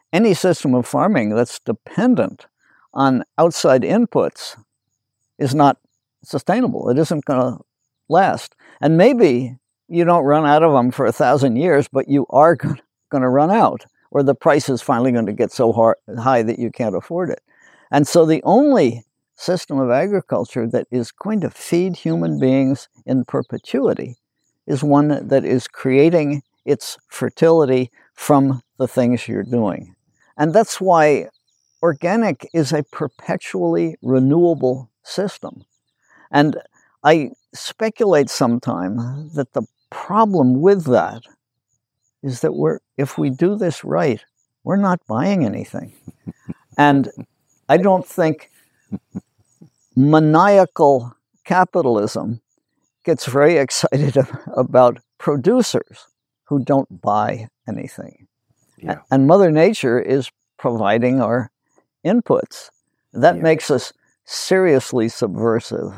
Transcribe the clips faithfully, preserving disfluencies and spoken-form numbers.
any system of farming that's dependent on outside inputs is not sustainable. It isn't going to last. And maybe you don't run out of them for a thousand years, but you are going to run out, or the price is finally going to get so hard, high that you can't afford it. And so the only system of agriculture that is going to feed human beings in perpetuity is one that is creating its fertility from the things you're doing. And that's why organic is a perpetually renewable system. And I speculate sometime that the problem with that is that we're, if we do this right, we're not buying anything. And I don't think maniacal capitalism gets very excited about producers who don't buy anything. Yeah. And Mother Nature is providing our inputs. That yeah. makes us seriously subversive.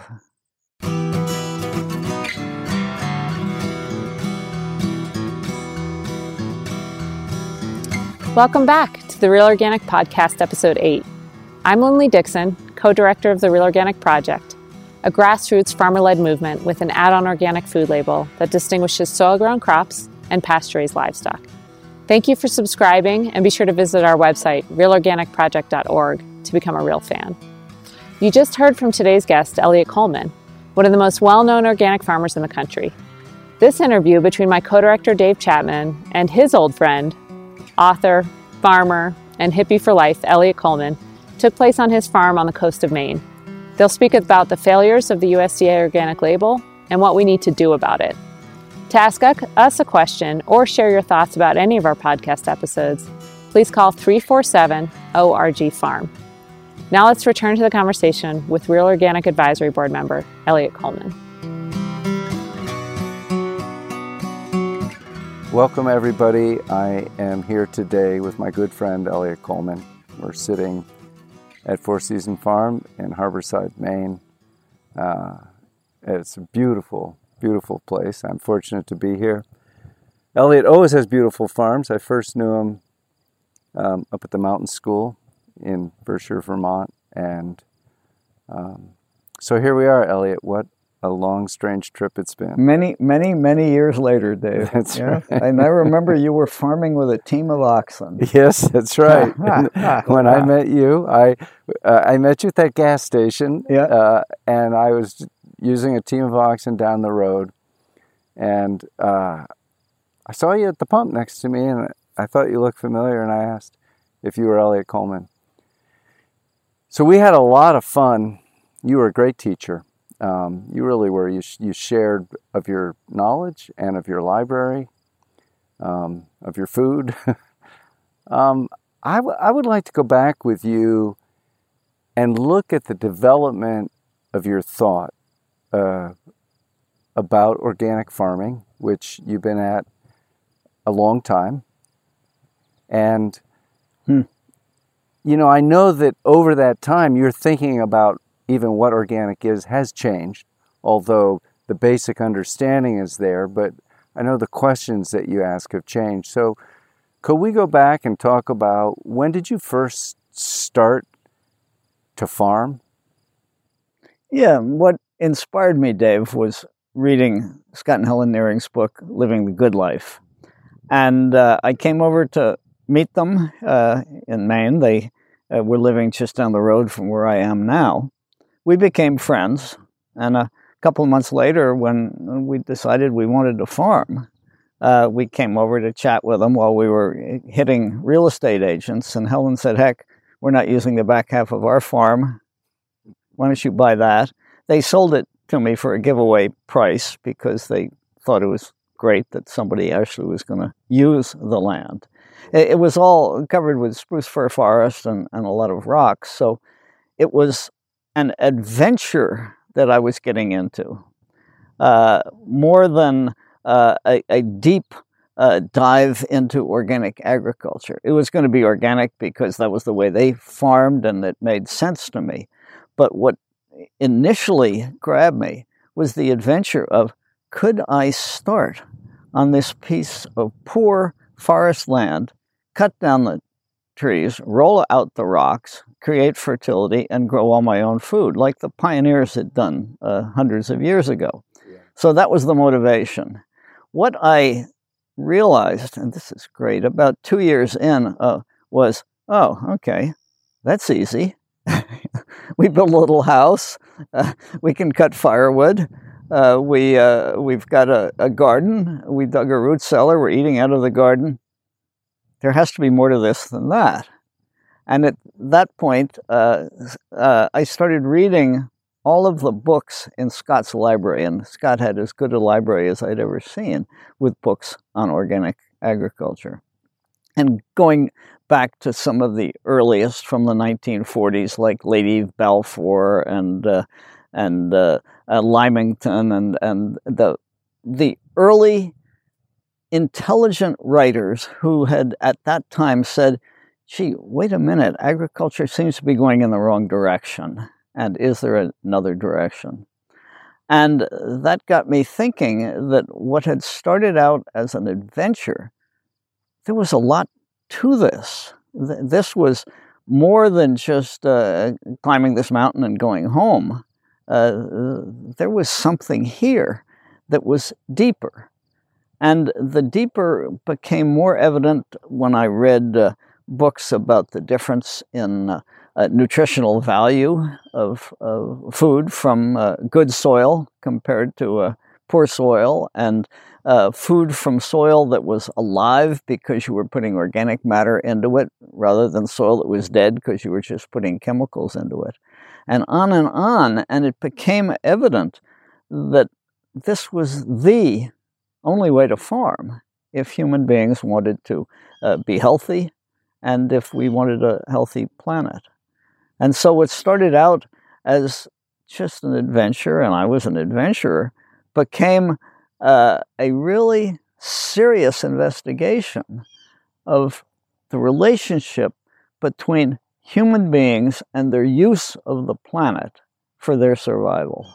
Welcome back to the Real Organic Podcast, Episode eight. I'm Lindley Dixon, co-director of the Real Organic Project, a grassroots farmer-led movement with an add-on organic food label that distinguishes soil-grown crops and pasture-raised livestock. Thank you for subscribing, and be sure to visit our website, real organic project dot org, to become a real fan. You just heard from today's guest, Elliot Coleman, one of the most well-known organic farmers in the country. This interview between my co-director, Dave Chapman, and his old friend, author, farmer, and hippie for life, Elliot Coleman, took place on his farm on the coast of Maine. They'll speak about the failures of the U S D A organic label and what we need to do about it. To ask us a question or share your thoughts about any of our podcast episodes, please call three four seven O R G farm. Now let's return to the conversation with Real Organic Advisory Board member, Elliot Coleman. Welcome, everybody. I am here today with my good friend, Elliot Coleman. We're sitting at Four Seasons Farm in Harborside, Maine. Uh, it's a beautiful, beautiful place. I'm fortunate to be here. Elliot always has beautiful farms. I first knew him um, up at the mountain school in Berkshire, Vermont. And um, so here we are, Elliot. What a long, strange trip it's been. Many, many, many years later, Dave. That's yeah? right. And I remember you were farming with a team of oxen. Yes, that's right. When I met you, I uh, I met you at that gas station, yeah. uh, and I was using a team of oxen down the road, and uh, I saw you at the pump next to me, and I thought you looked familiar, and I asked if you were Elliot Coleman. So we had a lot of fun. You were a great teacher. Um, you really were. You, sh- you shared of your knowledge and of your library, um, of your food. um, I, w- I would like to go back with you and look at the development of your thought uh, about organic farming, which you've been at a long time. And, hmm. you know, I know that over that time you're thinking about even what organic is has changed, although the basic understanding is there, but I know the questions that you ask have changed. So could we go back and talk about when did you first start to farm? Yeah, what inspired me, Dave, was reading Scott and Helen Nearing's book, Living the Good Life. And uh, I came over to meet them uh, in Maine. They uh, were living just down the road from where I am now. We became friends, and a couple of months later, when we decided we wanted to farm, uh, we came over to chat with them while we were hitting real estate agents, and Helen said, heck, we're not using the back half of our farm. Why don't you buy that? They sold it to me for a giveaway price because they thought it was great that somebody actually was going to use the land. It, it was all covered with spruce fir forest and, and a lot of rocks, so it was an adventure that I was getting into, uh, more than uh, a, a deep uh, dive into organic agriculture. It was going to be organic because that was the way they farmed and it made sense to me. But what initially grabbed me was the adventure of, could I start on this piece of poor forest land, cut down the trees, roll out the rocks, create fertility, and grow all my own food, like the pioneers had done uh, hundreds of years ago. Yeah. So that was the motivation. What I realized, and this is great, about two years in, uh, was, oh, okay, that's easy. We built a little house. Uh, we can cut firewood. Uh, we, uh, we've got a, a garden. We dug a root cellar. We're eating out of the garden. There has to be more to this than that. And at that point, uh, uh, I started reading all of the books in Scott's library. And Scott had as good a library as I'd ever seen with books on organic agriculture. And going back to some of the earliest from the nineteen forties, like Lady Balfour and uh, and uh, uh, Lymington, and and the the early intelligent writers who had at that time said, "Gee, wait a minute, agriculture seems to be going in the wrong direction, and is there another direction?" And that got me thinking that what had started out as an adventure, there was a lot to this. This was more than just uh, climbing this mountain and going home. Uh, there was something here that was deeper. And the deeper became more evident when I read uh, books about the difference in uh, uh, nutritional value of uh, food from uh, good soil compared to uh, poor soil, and uh, food from soil that was alive because you were putting organic matter into it rather than soil that was dead because you were just putting chemicals into it. And on and on, and it became evident that this was the only way to farm if human beings wanted to uh, be healthy and if we wanted a healthy planet. And so what started out as just an adventure, and I was an adventurer, became uh, a really serious investigation of the relationship between human beings and their use of the planet for their survival,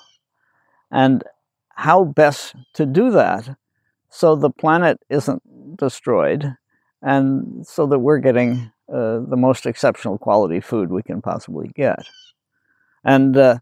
and how best to do that so the planet isn't destroyed, and so that we're getting uh, the most exceptional quality food we can possibly get. And uh,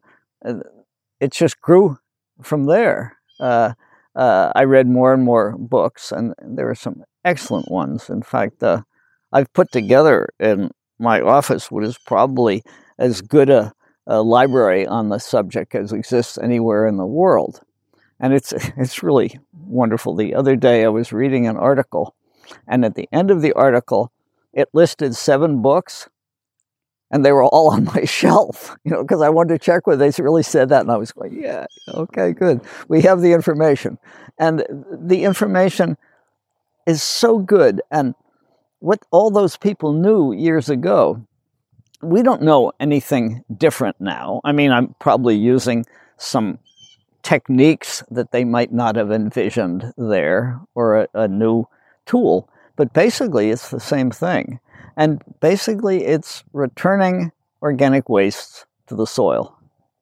it just grew from there. Uh, uh, I read more and more books, and there are some excellent ones. In fact, uh, I've put together in my office what is probably as good a, a library on the subject as exists anywhere in the world. And it's it's really wonderful. The other day I was reading an article, and at the end of the article, it listed seven books, and they were all on my shelf, you know, because I wanted to check whether they really said that. And I was going, yeah, okay, good. We have the information. And the information is so good. And what all those people knew years ago, we don't know anything different now. I mean, I'm probably using some techniques that they might not have envisioned there, or a, a new tool. But basically, it's the same thing. And basically, it's returning organic wastes to the soil.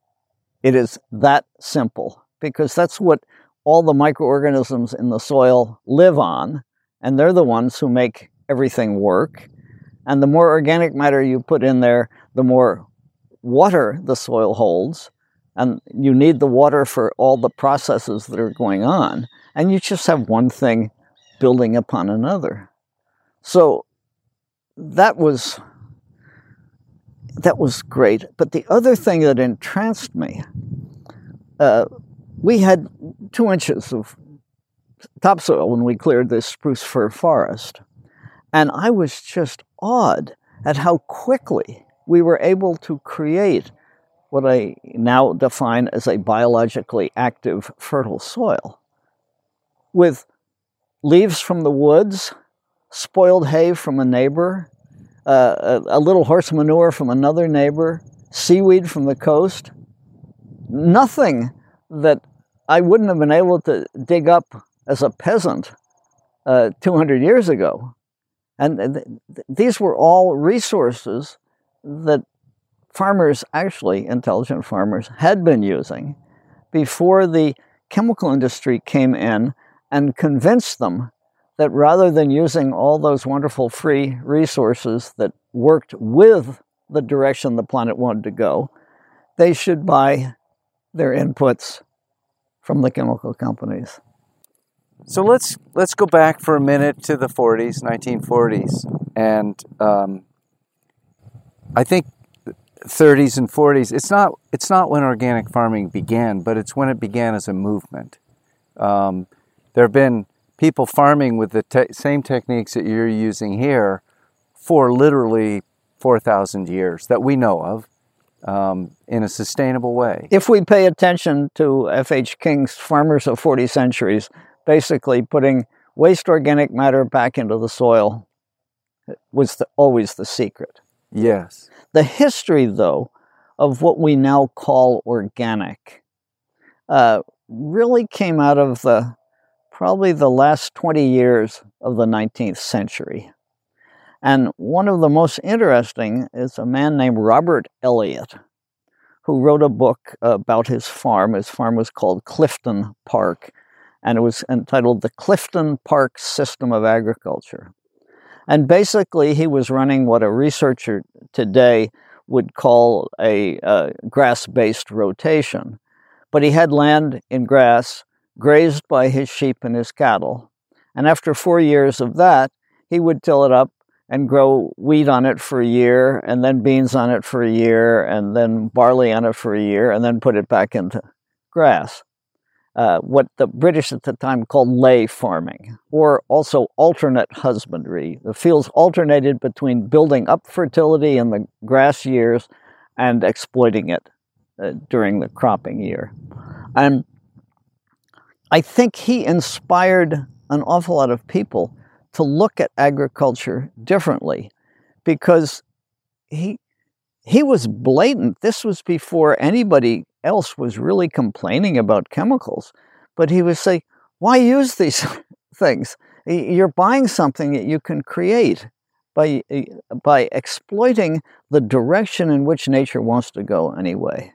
It is that simple, because that's what all the microorganisms in the soil live on, and they're the ones who make everything work. And the more organic matter you put in there, the more water the soil holds, and you need the water for all the processes that are going on, and you just have one thing building upon another. So that was that was great. But the other thing that entranced me, uh, we had two inches of topsoil when we cleared this spruce fir forest, and I was just awed at how quickly we were able to create what I now define as a biologically active, fertile soil, with leaves from the woods, spoiled hay from a neighbor, uh, a, a little horse manure from another neighbor, seaweed from the coast. Nothing that I wouldn't have been able to dig up as a peasant uh, two hundred years ago. And th- th- these were all resources that farmers, actually intelligent farmers, had been using before the chemical industry came in and convinced them that rather than using all those wonderful free resources that worked with the direction the planet wanted to go, they should buy their inputs from the chemical companies. So let's let's go back for a minute to the forties, nineteen forties, and um, I think thirties and forties. It's not it's not when organic farming began, but it's when it began as a movement. Um, there have been people farming with the te- same techniques that you're using here for literally four thousand years that we know of, um, in a sustainable way. If we pay attention to F H King's Farmers of forty Centuries, basically putting waste organic matter back into the soil was the, always the secret. Yes. The history, though, of what we now call organic uh, really came out of the probably the last twenty years of the nineteenth century. And one of the most interesting is a man named Robert Elliott, who wrote a book about his farm. His farm was called Clifton Park, and it was entitled The Clifton Park System of Agriculture. And basically, he was running what a researcher today would call a uh, grass-based rotation. But he had land in grass grazed by his sheep and his cattle. And after four years of that, he would till it up and grow wheat on it for a year, and then beans on it for a year, and then barley on it for a year, and then put it back into grass. Uh, what the British at the time called lay farming, or also alternate husbandry. The fields alternated between building up fertility in the grass years and exploiting it uh, during the cropping year. And I think he inspired an awful lot of people to look at agriculture differently, because he he was blatant. This was before anybody else was really complaining about chemicals, but he would say, why use these things? You're buying something that you can create by by exploiting the direction in which nature wants to go anyway.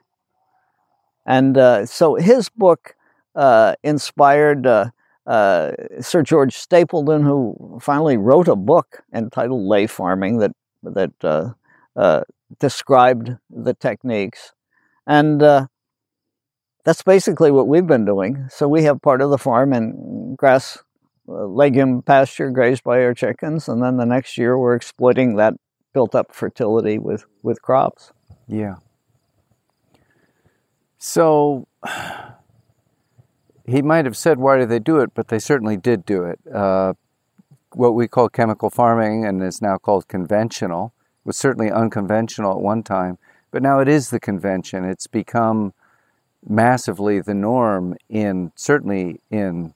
And uh, so his book uh, inspired uh, uh, Sir George Stapleton, who finally wrote a book entitled Lay Farming that that uh, uh, described the techniques. And uh, that's basically what we've been doing. So we have part of the farm in grass, uh, legume pasture grazed by our chickens, and then the next year we're exploiting that built-up fertility with, with crops. Yeah. So he might have said, why do they do it? But they certainly did do it. Uh, what we call chemical farming, and is now called conventional, was certainly unconventional at one time, but now it is the convention. It's become massively the norm in, certainly in,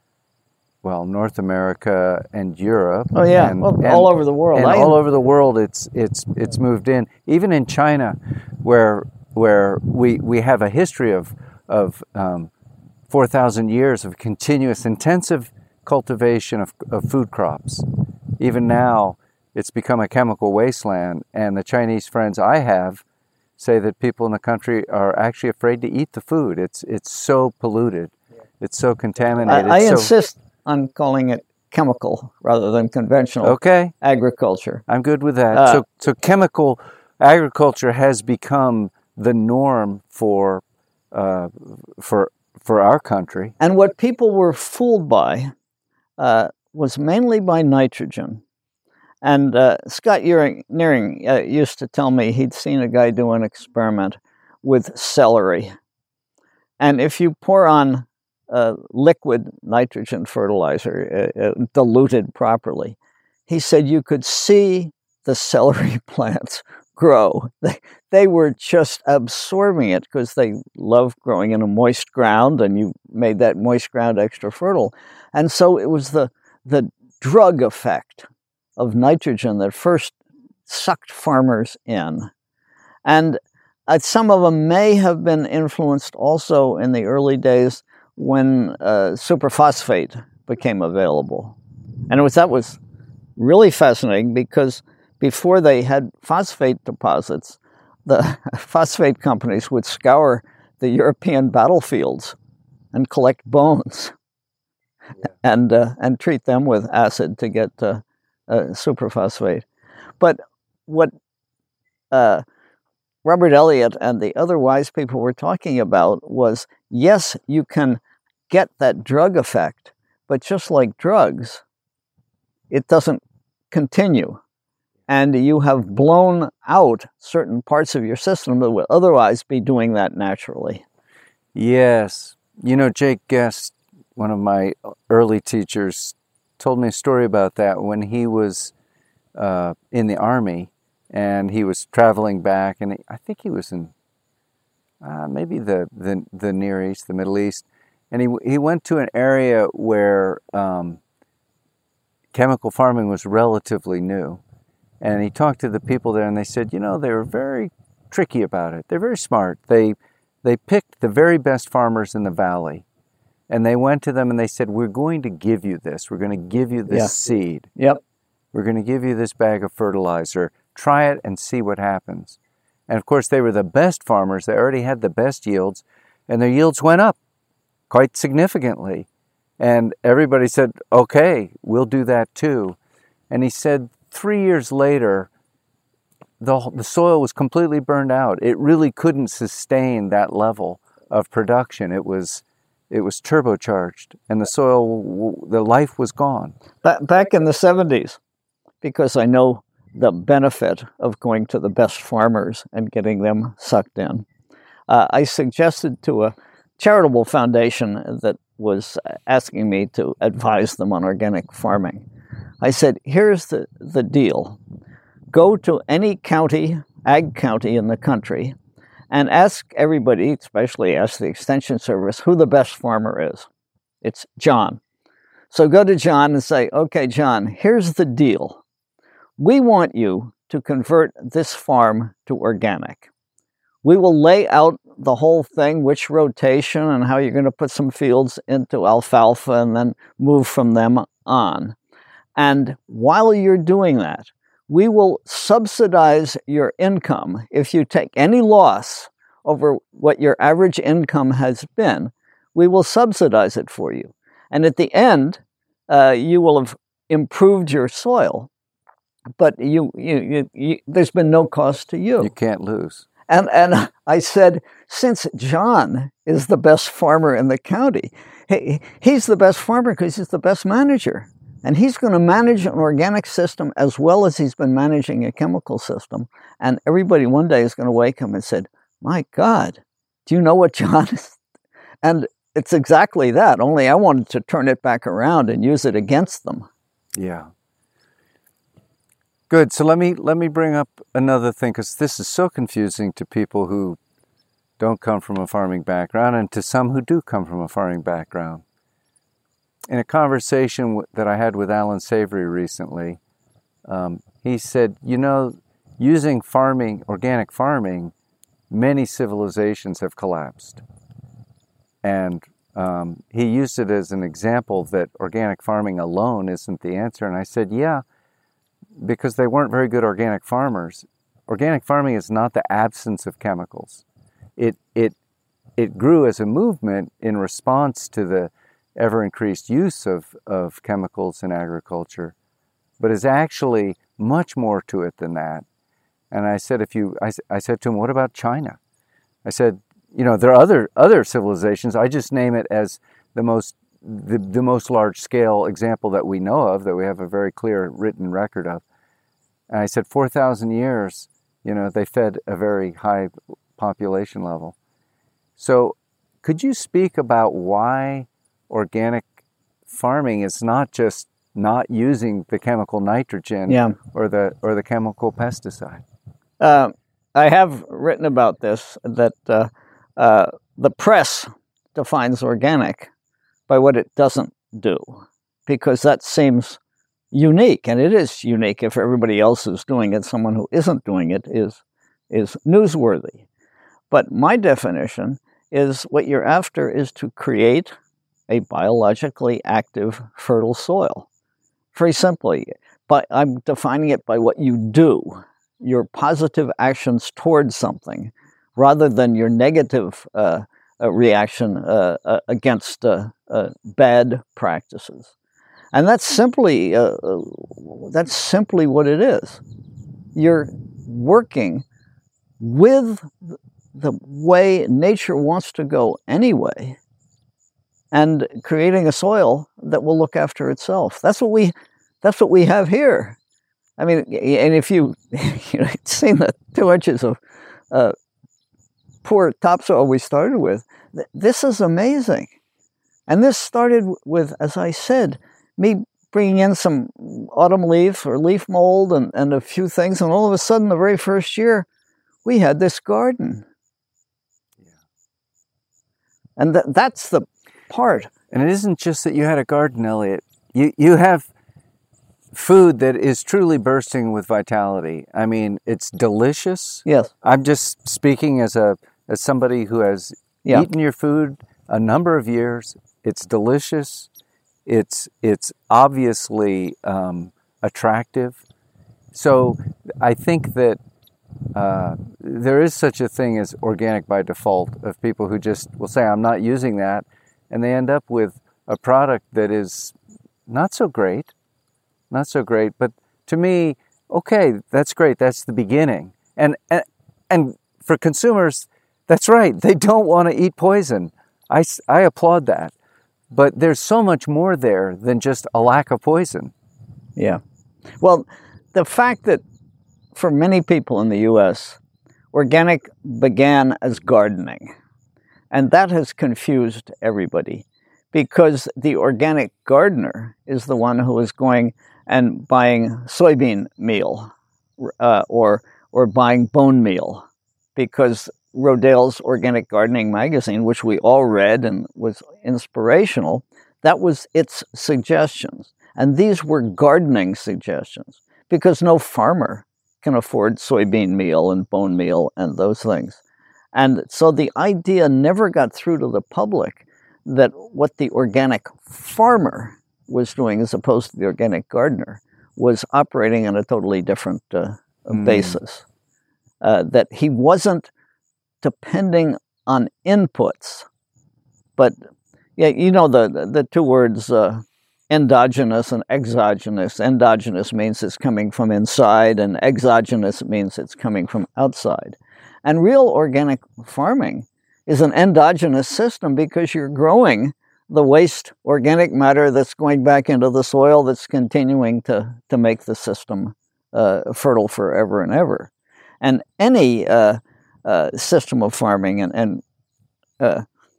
well, North America and Europe. Oh yeah, and, well, and, all over the world. And I all over the world, it's it's it's moved in. Even in China, where where we we have a history of of um, four thousand years of continuous, intensive cultivation of, of food crops. Even now, it's become a chemical wasteland, and the Chinese friends I have say that people in the country are actually afraid to eat the food. It's it's so polluted. It's so contaminated. I, I so, insist on calling it chemical rather than conventional okay. agriculture. I'm good with that. Uh, so so chemical agriculture has become the norm for uh, for for our country. And what people were fooled by uh, was mainly by nitrogen. And uh, Scott Nearing uh, used to tell me he'd seen a guy do an experiment with celery. And if you pour on uh, liquid nitrogen fertilizer, uh, uh, diluted properly, he said you could see the celery plants grow. They, they were just absorbing it because they love growing in a moist ground, and you made that moist ground extra fertile. And so it was the, the drug effect of nitrogen that first sucked farmers in. And uh, some of them may have been influenced also in the early days when uh, superphosphate became available. And it was, that was really fascinating, because before they had phosphate deposits, the phosphate companies would scour the European battlefields and collect bones. Yeah. and uh, and treat them with acid to get uh, uh, superphosphate. But what uh, Robert Elliott and the other wise people were talking about was, yes, you can get that drug effect, but just like drugs, it doesn't continue. And you have blown out certain parts of your system that would otherwise be doing that naturally. Yes. You know, Jake Guest, one of my early teachers, told me a story about that when he was uh, in the Army and he was traveling back, and I think he was in uh, maybe the, the, the Near East, the Middle East, and he, he went to an area where um, chemical farming was relatively new. And he talked to the people there, and they said, you know, they were very tricky about it. They're very smart. They they picked the very best farmers in the valley, and they went to them and they said, we're going to give you this. We're going to give you this Yeah. seed. Yep. We're going to give you this bag of fertilizer. Try it and see what happens. And of course, they were the best farmers. They already had the best yields, and their yields went up quite significantly. And everybody said, okay, we'll do that too. And he said, three years later, the, the soil was completely burned out. It really couldn't sustain that level of production. It was it was turbocharged, and the soil, the life was gone. Ba- back in the seventies, because I know the benefit of going to the best farmers and getting them sucked in, uh, I suggested to a charitable foundation that was asking me to advise them on organic farming. I said, here's the, the deal. Go to any county, ag county in the country, and ask everybody, especially ask the Extension Service, who the best farmer is. It's John. So go to John and say, okay, John, here's the deal. We want you to convert this farm to organic. We will lay out the whole thing, which rotation and how you're going to put some fields into alfalfa and then move from them on. And while you're doing that, we will subsidize your income. If you take any loss over what your average income has been, we will subsidize it for you. And at the end, uh, you will have improved your soil, but you, you, you, you, there's been no cost to you. You can't lose. And and I said, since John is the best farmer in the county, he, he's the best farmer because he's the best manager. And he's going to manage an organic system as well as he's been managing a chemical system. And everybody one day is going to wake him and said, my God, do you know what John is? And it's exactly that, only I wanted to turn it back around and use it against them. Yeah. Good. So let me let me bring up another thing, because this is so confusing to people who don't come from a farming background and to some who do come from a farming background. In a conversation that I had with Alan Savory recently, um, he said, you know, using farming, organic farming, many civilizations have collapsed. And um, he used it as an example that organic farming alone isn't the answer. And I said, yeah, because they weren't very good organic farmers. Organic farming is not the absence of chemicals. It, it, it grew as a movement in response to the ever-increased use of, of chemicals in agriculture, but is actually much more to it than that. And I said, if you, I, I said to him, what about China? I said, you know, there are other other civilizations. I just name it as the most the, the most large-scale example that we know of, that we have a very clear written record of. And I said, four thousand years, you know, they fed a very high population level. So could you speak about why organic farming is not just not using the chemical nitrogen Yeah. or the or the chemical pesticide? Uh, I have written about this, that uh, uh, the press defines organic by what it doesn't do, because that seems unique, and it is unique if everybody else is doing it. Someone who isn't doing it is is newsworthy. But my definition is what you're after is to create a biologically active, fertile soil. Very simply, but I'm defining it by what you do, your positive actions towards something, rather than your negative uh, uh, reaction uh, uh, against uh, uh, bad practices. And that's simply, uh, that's simply what it is. You're working with the way nature wants to go anyway, and creating a soil that will look after itself. That's what we, that's what we have here. I mean, and if you, you know, seen the two inches of uh, poor topsoil we started with, th this is amazing. And this started with, as I said, me bringing in some autumn leaf or leaf mold and, and a few things, and all of a sudden, the very first year, we had this garden. Yeah. And th that's the part. And it isn't just that you had a garden, Elliot. You, you have food that is truly bursting with vitality. I mean, it's delicious. Yes. I'm just speaking as a as somebody who has Yeah. eaten your food a number of years. It's delicious. It's it's obviously um, attractive. So I think that uh, there is such a thing as organic by default, of people who just will say, I'm not using that, and they end up with a product that is not so great, not so great. But to me, okay, that's great. That's the beginning. And and, and for consumers, that's right. They don't want to eat poison. I, I applaud that. But there's so much more there than just a lack of poison. Yeah. Well, the fact that for many people in the U S, organic began as gardening, and that has confused everybody, because the organic gardener is the one who is going and buying soybean meal uh, or or buying bone meal, because Rodale's Organic Gardening magazine, which we all read and was inspirational, that was its suggestions. And these were gardening suggestions, because no farmer can afford soybean meal and bone meal and those things. And so the idea never got through to the public that what the organic farmer was doing, as opposed to the organic gardener, was operating on a totally different uh, mm. basis. Uh, that he wasn't depending on inputs, but yeah, you know the the two words uh, endogenous and exogenous. Endogenous means it's coming from inside, and exogenous means it's coming from outside. And real organic farming is an endogenous system, because you're growing the waste organic matter that's going back into the soil, that's continuing to to make the system uh, fertile forever and ever. And any uh, uh, system of farming, and, and uh,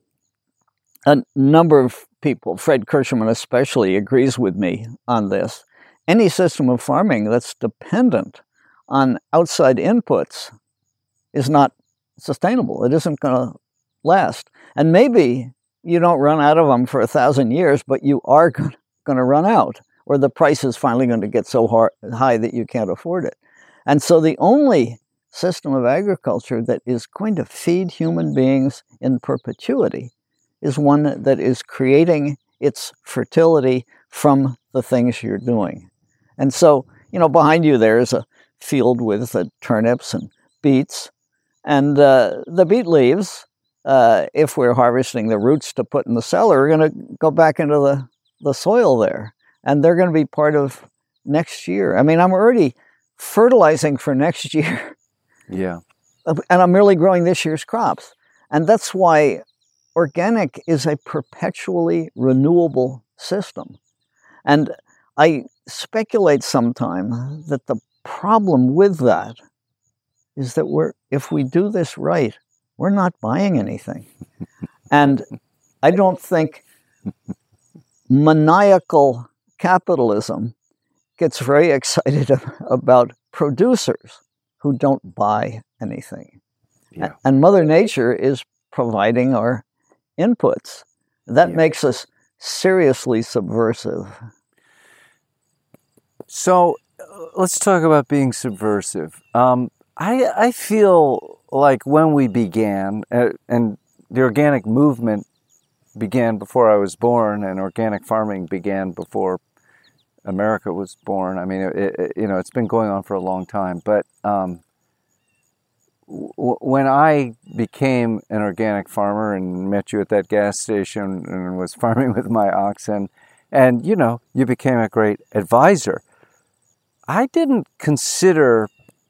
a number of people, Fred Kirschman especially, agrees with me on this. Any system of farming that's dependent on outside inputs is not sustainable. It isn't going to last. And maybe you don't run out of them for a thousand years, but you are going to run out, or the price is finally going to get so hard, high that you can't afford it. And so the only system of agriculture that is going to feed human beings in perpetuity is one that is creating its fertility from the things you're doing. And so, you know, behind you there is a field with uh, turnips and beets, and uh, the beet leaves, uh, if we're harvesting the roots to put in the cellar, are going to go back into the, the soil there, and they're going to be part of next year. I mean, I'm already fertilizing for next year. Yeah. And I'm merely growing this year's crops. And that's why organic is a perpetually renewable system. And I speculate sometime that the problem with that is that we're, if we do this right, we're not buying anything. And I don't think maniacal capitalism gets very excited about producers who don't buy anything. Yeah. And Mother Nature is providing our inputs. That Yeah. makes us seriously subversive. So uh, let's talk about being subversive. Um, I, I feel like when we began, uh, and the organic movement began before I was born, and organic farming began before America was born. I mean, it, it, you know, it's been going on for a long time. But um, w- when I became an organic farmer and met you at that gas station and was farming with my oxen, and, you know, you became a great advisor, I didn't consider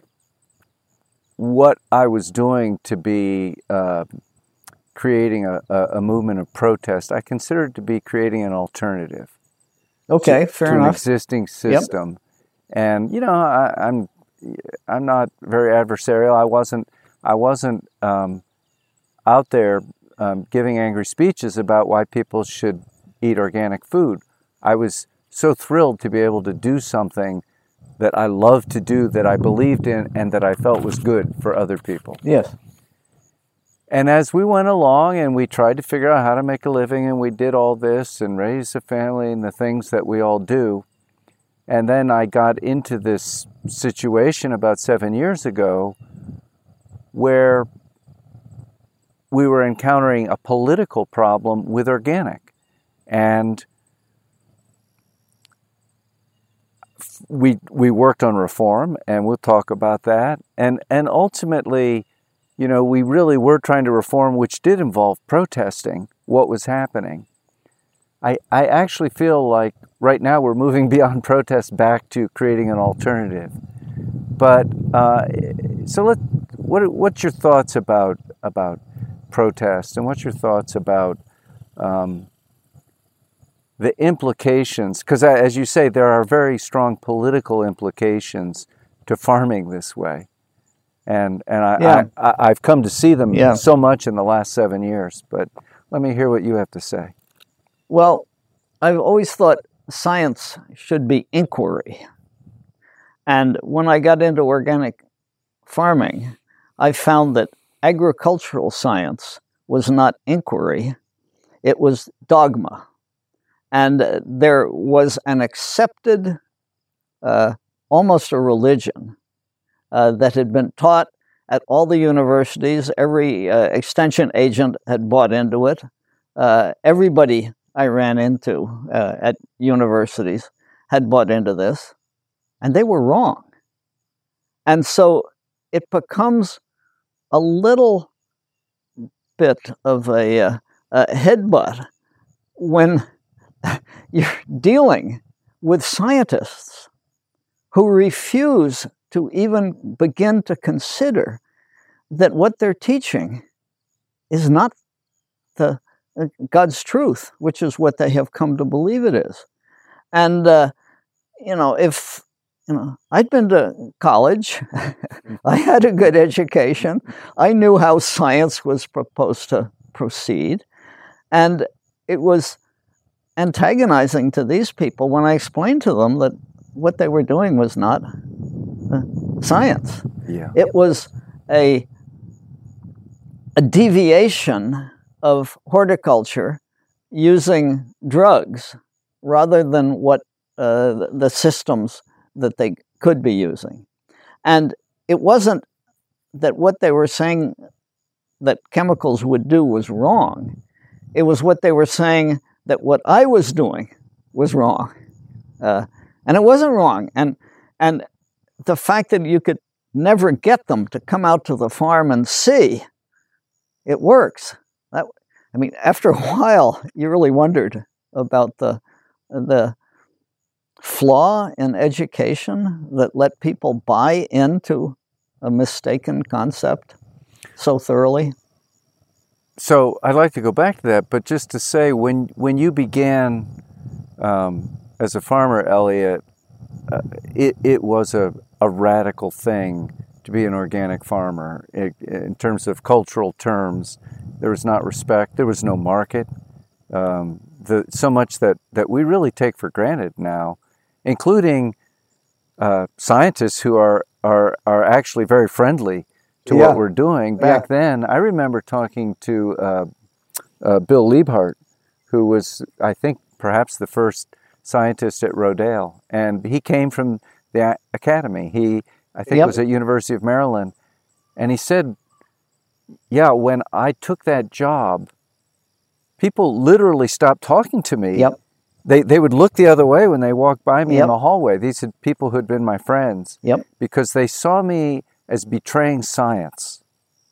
what I was doing to be uh, creating a, a, a movement of protest. I considered it to be creating an alternative. Okay, to, fair to enough. an existing system. Yep. And, you know, I, I'm I'm not very adversarial. I wasn't I wasn't um, out there um, giving angry speeches about why people should eat organic food. I was so thrilled to be able to do something that I loved to do, that I believed in, and that I felt was good for other people. Yes. And as we went along and we tried to figure out how to make a living, and we did all this and raise a family and the things that we all do, and then I got into this situation about seven years ago where we were encountering a political problem with organic. And we we worked on reform, and we'll talk about that. And and ultimately, you know, we really were trying to reform, which did involve protesting what was happening. I, I actually feel like right now we're moving beyond protest back to creating an alternative. But uh, so let what what's your thoughts about about protest, and what's your thoughts about um, the implications? Because as you say, there are very strong political implications to farming this way, and and I, yeah. I, I I've come to see them yeah. so much in the last seven years. But let me hear what you have to say. Well, I've always thought science should be inquiry. And when I got into organic farming, I found that agricultural science was not inquiry, it was dogma. And uh, there was an accepted, uh, almost a religion, uh, that had been taught at all the universities. Every uh, extension agent had bought into it. Uh, everybody I ran into uh, at universities had bought into this, and they were wrong. And so it becomes a little bit of a, uh, a headbutt when you're dealing with scientists who refuse to even begin to consider that what they're teaching is not the God's truth, which is what they have come to believe it is. And, uh, you know, if, you know, I'd been to college, I had a good education, I knew how science was proposed to proceed, and it was antagonizing to these people when I explained to them that what they were doing was not uh, science. Yeah. It was a, a deviation of horticulture using drugs rather than what uh, the systems that they could be using. And it wasn't that what they were saying that chemicals would do was wrong. It was what they were saying that what I was doing was wrong. Uh, and it wasn't wrong. And, and the fact that you could never get them to come out to the farm and see it works. That, I mean, after a while, you really wondered about the the flaw in education that let people buy into a mistaken concept so thoroughly. So I'd like to go back to that, but just to say, when when you began um, as a farmer, Elliot, uh, it it was a, a radical thing to be an organic farmer. It, in terms of cultural terms, there was not respect. There was no market. Um, the, so much that, that we really take for granted now, including uh, scientists who are, are are actually very friendly to yeah. what we're doing. Back yeah. then, I remember talking to uh, uh, Bill Liebhart, who was, I think, perhaps the first scientist at Rodale, and he came from the academy. He, I think, yep. was at University of Maryland, and he said, yeah, when I took that job, people literally stopped talking to me. Yep. They they would look the other way when they walked by me yep. in the hallway. These are people who had been my friends. Yep. Because they saw me as betraying science.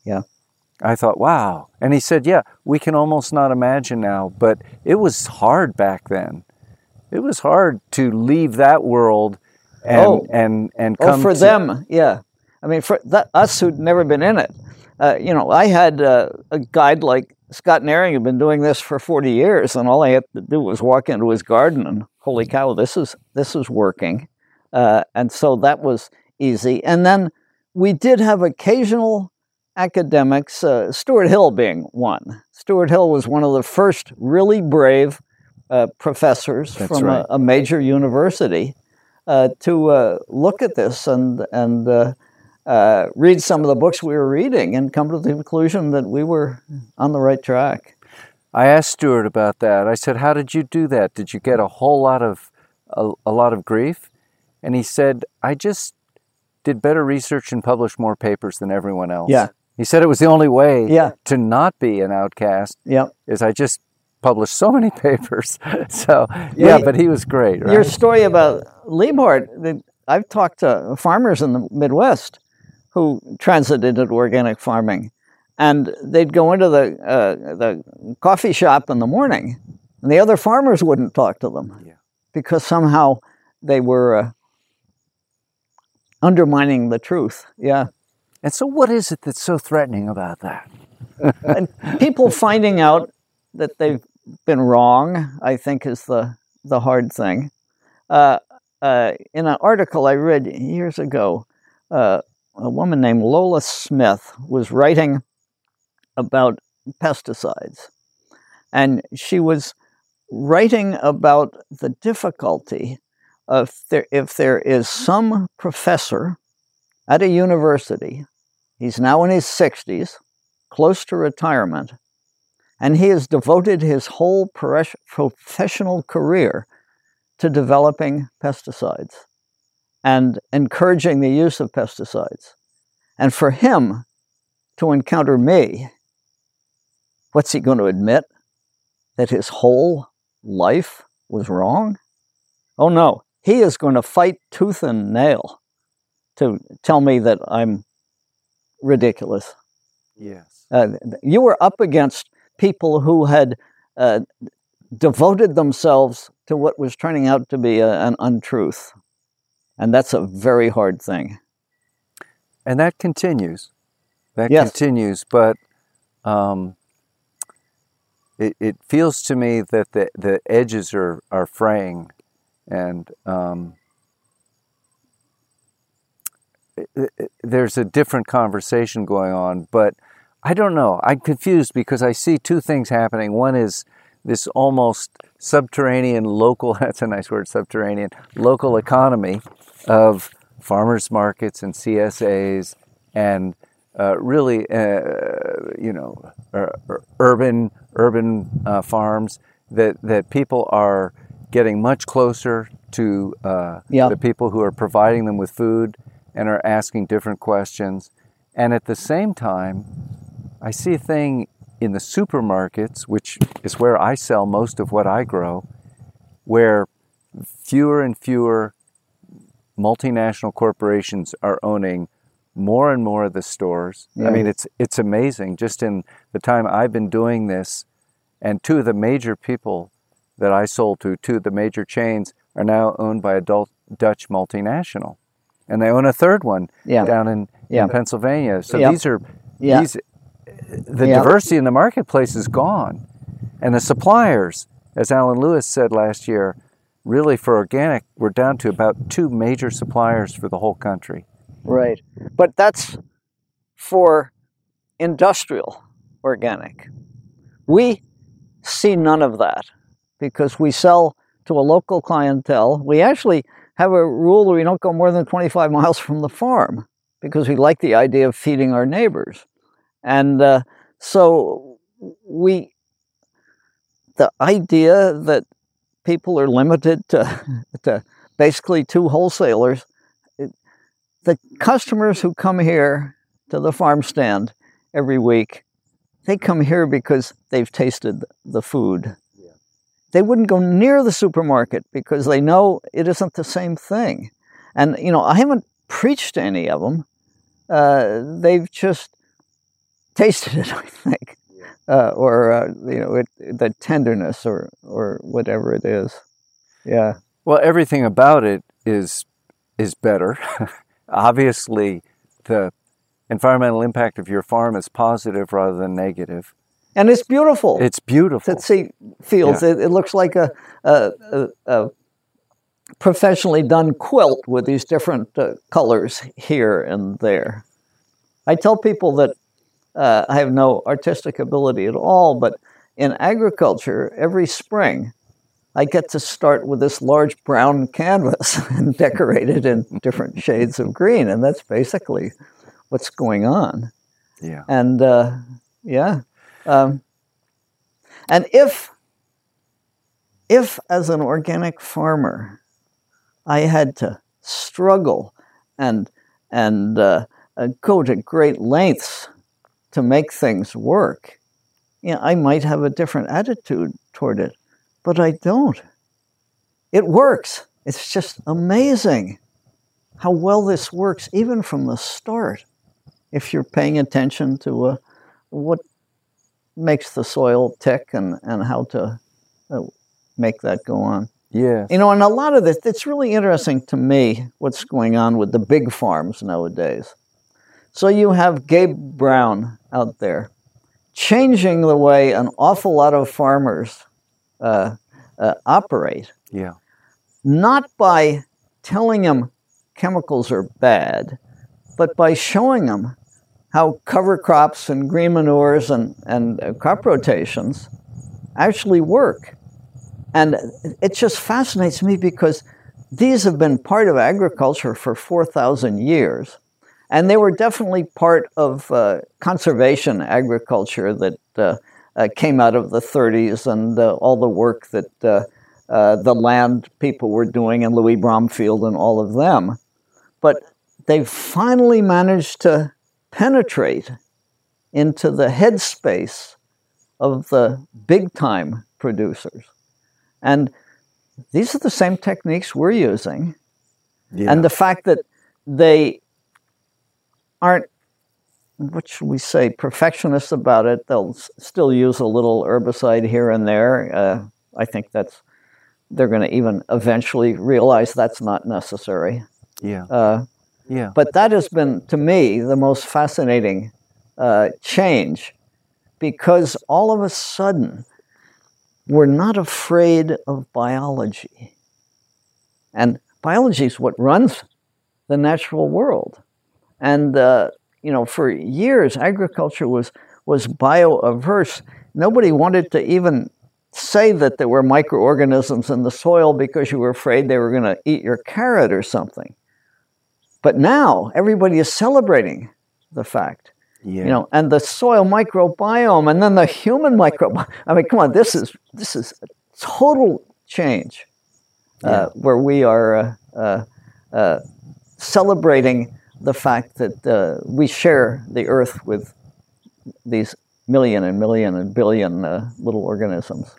Yeah. I thought, wow. And he said, yeah, we can almost not imagine now, but it was hard back then. It was hard to leave that world and Oh. and, and come Oh, for to, them, yeah. I mean, for that, us who'd never been in it, uh, you know, I had uh, a guide like Scott Naring had been doing this for forty years, and all I had to do was walk into his garden and, holy cow, this is this is working. Uh, and so that was easy. And then we did have occasional academics, uh, Stuart Hill being one. Stuart Hill was one of the first really brave uh, professors That's from right. a, a major university uh, to uh, look at this and and uh, uh, read some of the books we were reading and come to the conclusion that we were on the right track. I asked Stuart about that. I said, how did you do that? Did you get a whole lot of a, a lot of grief? And he said, I just did better research and published more papers than everyone else. Yeah. He said it was the only way Yeah. to not be an outcast Yeah. is I just published so many papers. So, yeah, Well, but he was great, right? Your story about Liebhardt, the- I've talked to farmers in the Midwest who transited into organic farming, and they'd go into the uh, the coffee shop in the morning, and the other farmers wouldn't talk to them Yeah. because somehow they were uh, undermining the truth. Yeah. And so what is it that's so threatening about that? And people finding out that they've been wrong, I think, is the the hard thing. Uh, uh, in an article I read years ago, uh, a woman named Lola Smith was writing about pesticides, and she was writing about the difficulty of there, if there is some professor at a university, he's now in his sixties, close to retirement, and he has devoted his whole professional career to developing pesticides and encouraging the use of pesticides. And for him to encounter me, what's he going to admit? That his whole life was wrong? Oh no, he is going to fight tooth and nail to tell me that I'm ridiculous. Yes. Uh, you were up against people who had uh, devoted themselves to what was turning out to be a, an untruth. And that's a very hard thing. And that continues. That Yes. continues, but um, it, it feels to me that the, the edges are, are fraying, and um, it, it, there's a different conversation going on, but I don't know. I'm confused because I see two things happening. One is this almost subterranean local, that's a nice word, subterranean, local economy of farmers markets and C S As and uh, really, uh, you know, uh, urban urban uh, farms that, that people are getting much closer to uh, Yeah. the people who are providing them with food and are asking different questions. And at the same time, I see a thing in the supermarkets, which is where I sell most of what I grow, where fewer and fewer multinational corporations are owning more and more of the stores. Yeah. I mean, it's it's amazing. Just in the time I've been doing this, and two of the major people that I sold to, two of the major chains, are now owned by a Dul- Dutch multinational. And they own a third one Yeah. down in, Yeah. in Pennsylvania. So Yeah. these are Yeah. these the Yeah. diversity in the marketplace is gone. And the suppliers, as Alan Lewis said last year, really for organic, we're down to about two major suppliers for the whole country. Right. But that's for industrial organic. We see none of that because we sell to a local clientele. We actually have a rule that we don't go more than twenty-five miles from the farm because we like the idea of feeding our neighbors. And uh, so we, the idea that people are limited to, to basically two wholesalers, it, the customers who come here to the farm stand every week, they come here because they've tasted the food. Yeah. They wouldn't go near the supermarket because they know it isn't the same thing. And, you know, I haven't preached to any of them. Uh, they've just tasted it, I think, uh, or uh, you know, it, the tenderness, or or whatever it is. Yeah. Well, everything about it is is better. Obviously, the environmental impact of your farm is positive rather than negative. And it's beautiful. It's beautiful. To see fields. Yeah. It, it looks like a, a, a, a professionally done quilt with these different uh, colors here and there. I tell people that uh, I have no artistic ability at all, but in agriculture, every spring, I get to start with this large brown canvas and decorate it in different shades of green, and that's basically what's going on. Yeah. And uh, yeah. Um, and if, if as an organic farmer, I had to struggle and and uh, uh, go to great lengths to make things work, yeah, I might have a different attitude toward it, but I don't. It works. It's just amazing how well this works, even from the start, if you're paying attention to uh, what makes the soil tick and, and how to uh, make that go on. Yeah. You know, and a lot of this, it's really interesting to me what's going on with the big farms nowadays. So you have Gabe Brown out there changing the way an awful lot of farmers uh, uh, operate. Yeah. Not by telling them chemicals are bad, but by showing them how cover crops and green manures and, and uh, crop rotations actually work. And it just fascinates me because these have been part of agriculture for four thousand years. And they were definitely part of uh, conservation agriculture that uh, uh, came out of the thirties and uh, all the work that uh, uh, the land people were doing, and Louis Bromfield and all of them. But they've finally managed to penetrate into the headspace of the big-time producers. And these are the same techniques we're using. Yeah. And the fact that they aren't, what should we say, perfectionists about it, they'll s- still use a little herbicide here and there. Uh, I think that's, they're going to even eventually realize that's not necessary. Yeah. Uh, yeah. But that has been, to me, the most fascinating uh, change, because all of a sudden, we're not afraid of biology. And biology is what runs the natural world. And, uh, you know, for years, agriculture was, was bio-averse. Nobody wanted to even say that there were microorganisms in the soil because you were afraid they were going to eat your carrot or something. But now, everybody is celebrating the fact. Yeah. You know, and the soil microbiome, and then the human microbiome. I mean, come on, this is this is a total change, uh, yeah. where we are uh, uh, uh, celebrating the fact that uh, we share the earth with these million and million and billion uh, little organisms.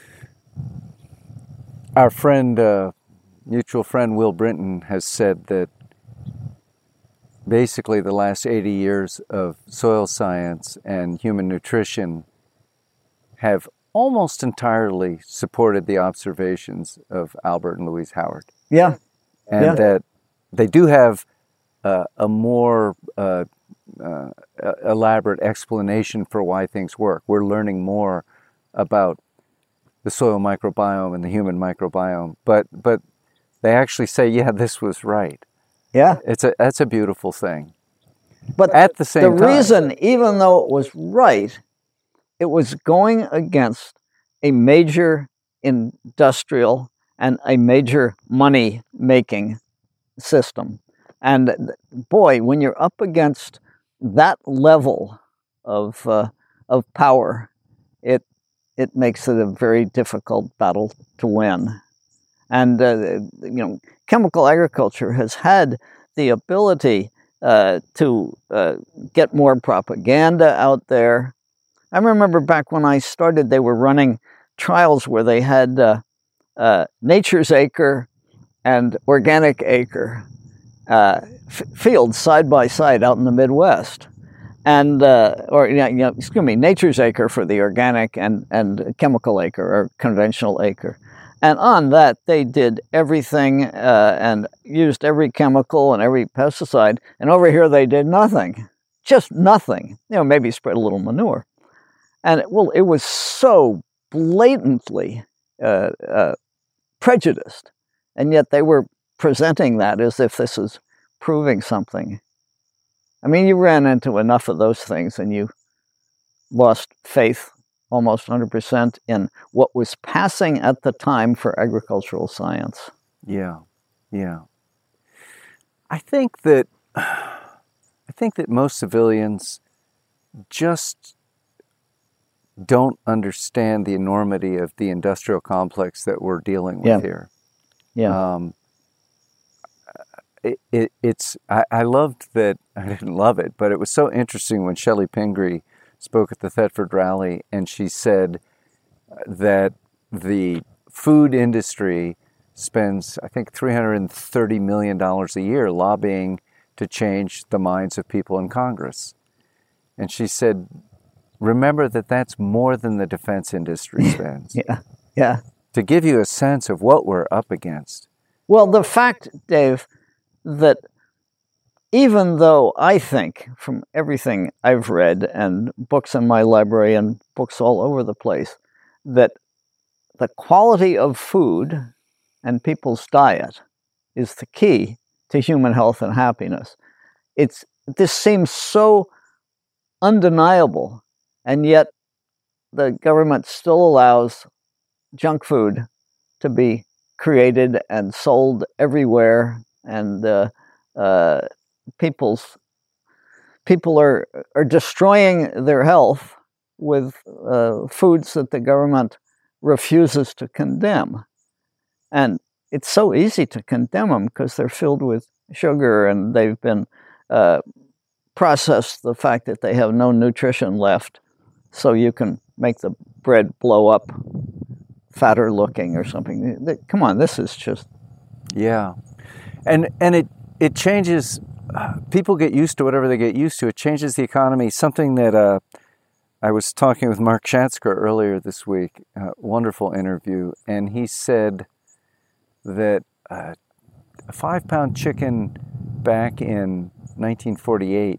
Our friend, uh, mutual friend Will Brinton, has said that basically the last eighty years of soil science and human nutrition have almost entirely supported the observations of Albert and Louise Howard. Yeah. And yeah. that they do have uh, a more uh, uh, elaborate explanation for why things work. We're learning more about the soil microbiome and the human microbiome, but but they actually say, yeah, this was right. Yeah, it's a that's a beautiful thing. But at the same the time, the reason, even though it was right, it was going against a major industrial and a major money-making system. And boy, when you're up against that level of uh, of power, it it makes it a very difficult battle to win. And, uh, you know, chemical agriculture has had the ability uh, to uh, get more propaganda out there. I remember back when I started, they were running trials where they had uh, uh, Nature's Acre and Organic Acre uh, f- fields side by side out in the Midwest. and uh, or you know, you know, excuse me, Nature's Acre for the organic and and Chemical Acre or conventional acre, and on that they did everything uh, and used every chemical and every pesticide, and over here they did nothing, just nothing. You know, maybe spread a little manure, and it, well, it was so blatantly uh, uh, prejudiced, and yet they were presenting that as if this is proving something. I mean, you ran into enough of those things and you lost faith almost one hundred percent in what was passing at the time for agricultural science. Yeah, yeah. I think that I think that most civilians just don't understand the enormity of the industrial complex that we're dealing with yeah. here. Yeah. Um, It, it, it's I, I loved that. I didn't love it, but it was so interesting when Shelley Pingree spoke at the Thetford rally, and she said that the food industry spends, I think, three hundred thirty million dollars a year lobbying to change the minds of people in Congress. And she said, remember that that's more than the defense industry spends. yeah, yeah. To give you a sense of what we're up against. Well, the fact, Dave, that even though I think, from everything I've read and books in my library and books all over the place, that the quality of food and people's diet is the key to human health and happiness. It's this seems so undeniable, and yet the government still allows junk food to be created and sold everywhere. And uh, uh, people's people are are destroying their health with uh, foods that the government refuses to condemn, and it's so easy to condemn them because they're filled with sugar and they've been uh, processed. The fact that they have no nutrition left, so you can make the bread blow up, fatter looking or something. Come on, this is just yeah. And and it, it changes, uh, people get used to whatever they get used to. It changes the economy. Something that uh, I was talking with Mark Schatzker earlier this week, uh, wonderful interview, and he said that uh, a five-pound chicken back in nineteen forty-eight,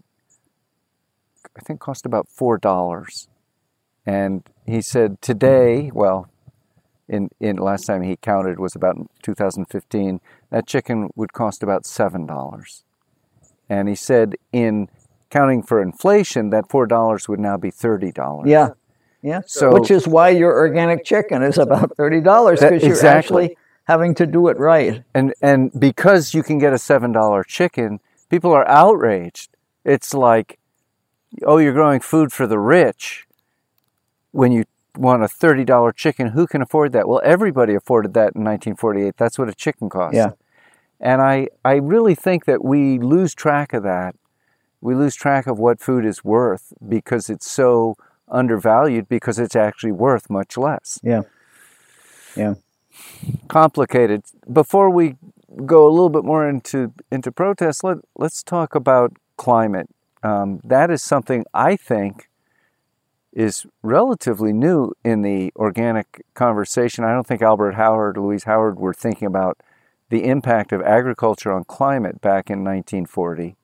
I think cost about four dollars. And he said today, well, In, in last time he counted was about two thousand fifteen, that chicken would cost about seven dollars. And he said in counting for inflation, that four dollars would now be thirty dollars. Yeah, yeah. So, which is why your organic chicken is about thirty dollars, because you're exactly. actually having to do it right. And, and because you can get a seven dollar chicken, people are outraged. It's like, oh, you're growing food for the rich when you want a thirty dollar chicken. Who can afford that? Well, everybody afforded that in nineteen forty-eight. That's what a chicken cost. Yeah. And I, I really think that we lose track of that. We lose track of what food is worth because it's so undervalued, because it's actually worth much less. Yeah. Yeah. Complicated. Before we go a little bit more into into protests, let, let's talk about climate. Um, that is something I think is relatively new in the organic conversation. I don't think Albert Howard, Louise Howard were thinking about the impact of agriculture on climate back in nineteen forty.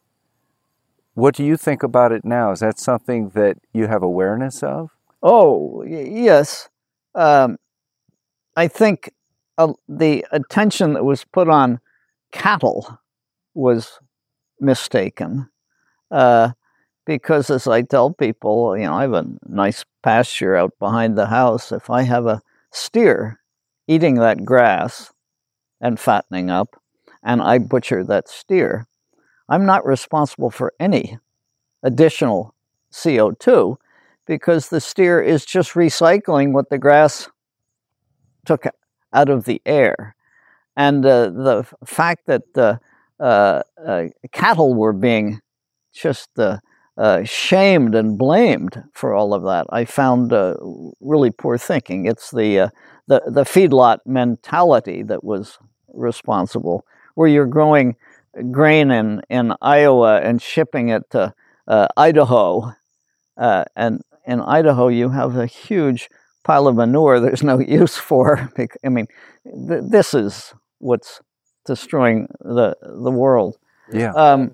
What do you think about it now? Is that something that you have awareness of? Oh, y- yes. Um, I think uh, the attention that was put on cattle was mistaken. Uh, Because as I tell people, you know, I have a nice pasture out behind the house. If I have a steer eating that grass and fattening up, and I butcher that steer, I'm not responsible for any additional C O two, because the steer is just recycling what the grass took out of the air. And uh, the fact that uh, uh, uh, cattle were being just uh, uh, shamed and blamed for all of that, I found uh, really poor thinking. It's the, uh, the the feedlot mentality that was responsible, where you're growing grain in, in Iowa and shipping it to uh, Idaho, uh, and in Idaho you have a huge pile of manure there's no use for. I mean, th- this is what's destroying the the world. Yeah. Um,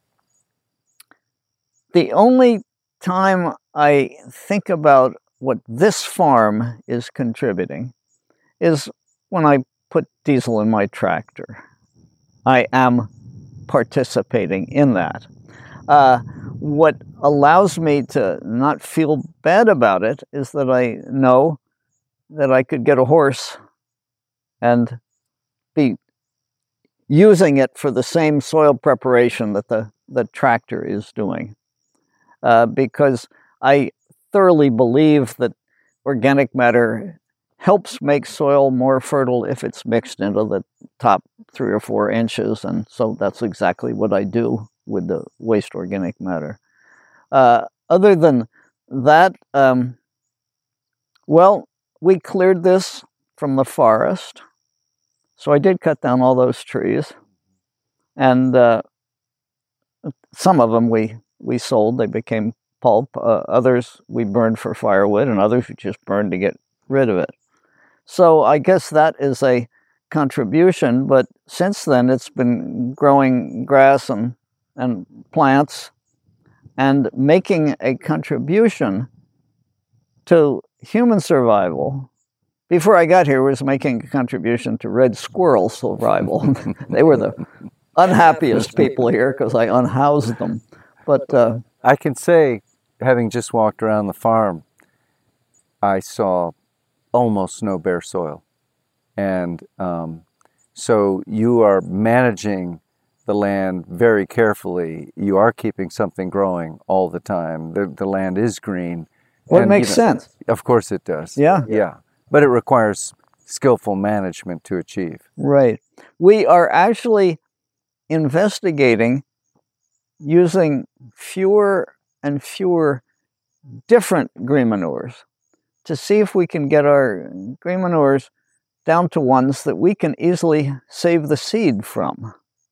the only time I think about what this farm is contributing is when I put diesel in my tractor. I am participating in that. Uh, what allows me to not feel bad about it is that I know that I could get a horse and be using it for the same soil preparation that the, the tractor is doing. Uh, because I thoroughly believe that organic matter helps make soil more fertile if it's mixed into the top three or four inches. And so that's exactly what I do with the waste organic matter. Uh, other than that, um, well, we cleared this from the forest. So I did cut down all those trees. And uh, some of them we, we sold. They became pulp. Uh, others we burned for firewood, and others we just burned to get rid of it. So I guess that is a contribution, but since then it's been growing grass and, and plants and making a contribution to human survival. Before I got here, it was making a contribution to red squirrel survival. They were the unhappiest people here because I unhoused them. But uh, I can say, having just walked around the farm, I saw almost no bare soil. And um, so you are managing the land very carefully. You are keeping something growing all the time. The, the land is green. Well, and, it makes you know, sense. Of course it does. Yeah. Yeah. But it requires skillful management to achieve. Right. We are actually investigating using fewer and fewer different green manures to see if we can get our green manures down to ones that we can easily save the seed from.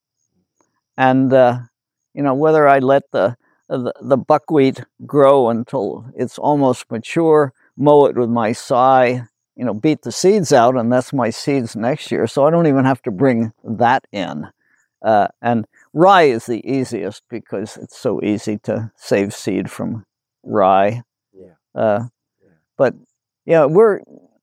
And, uh, you know, whether I let the, the the buckwheat grow until it's almost mature, mow it with my scythe, you know, beat the seeds out, and that's my seeds next year. So I don't even have to bring that in. Uh, and rye is the easiest because it's so easy to save seed from rye. Yeah. Uh, but, yeah, we're,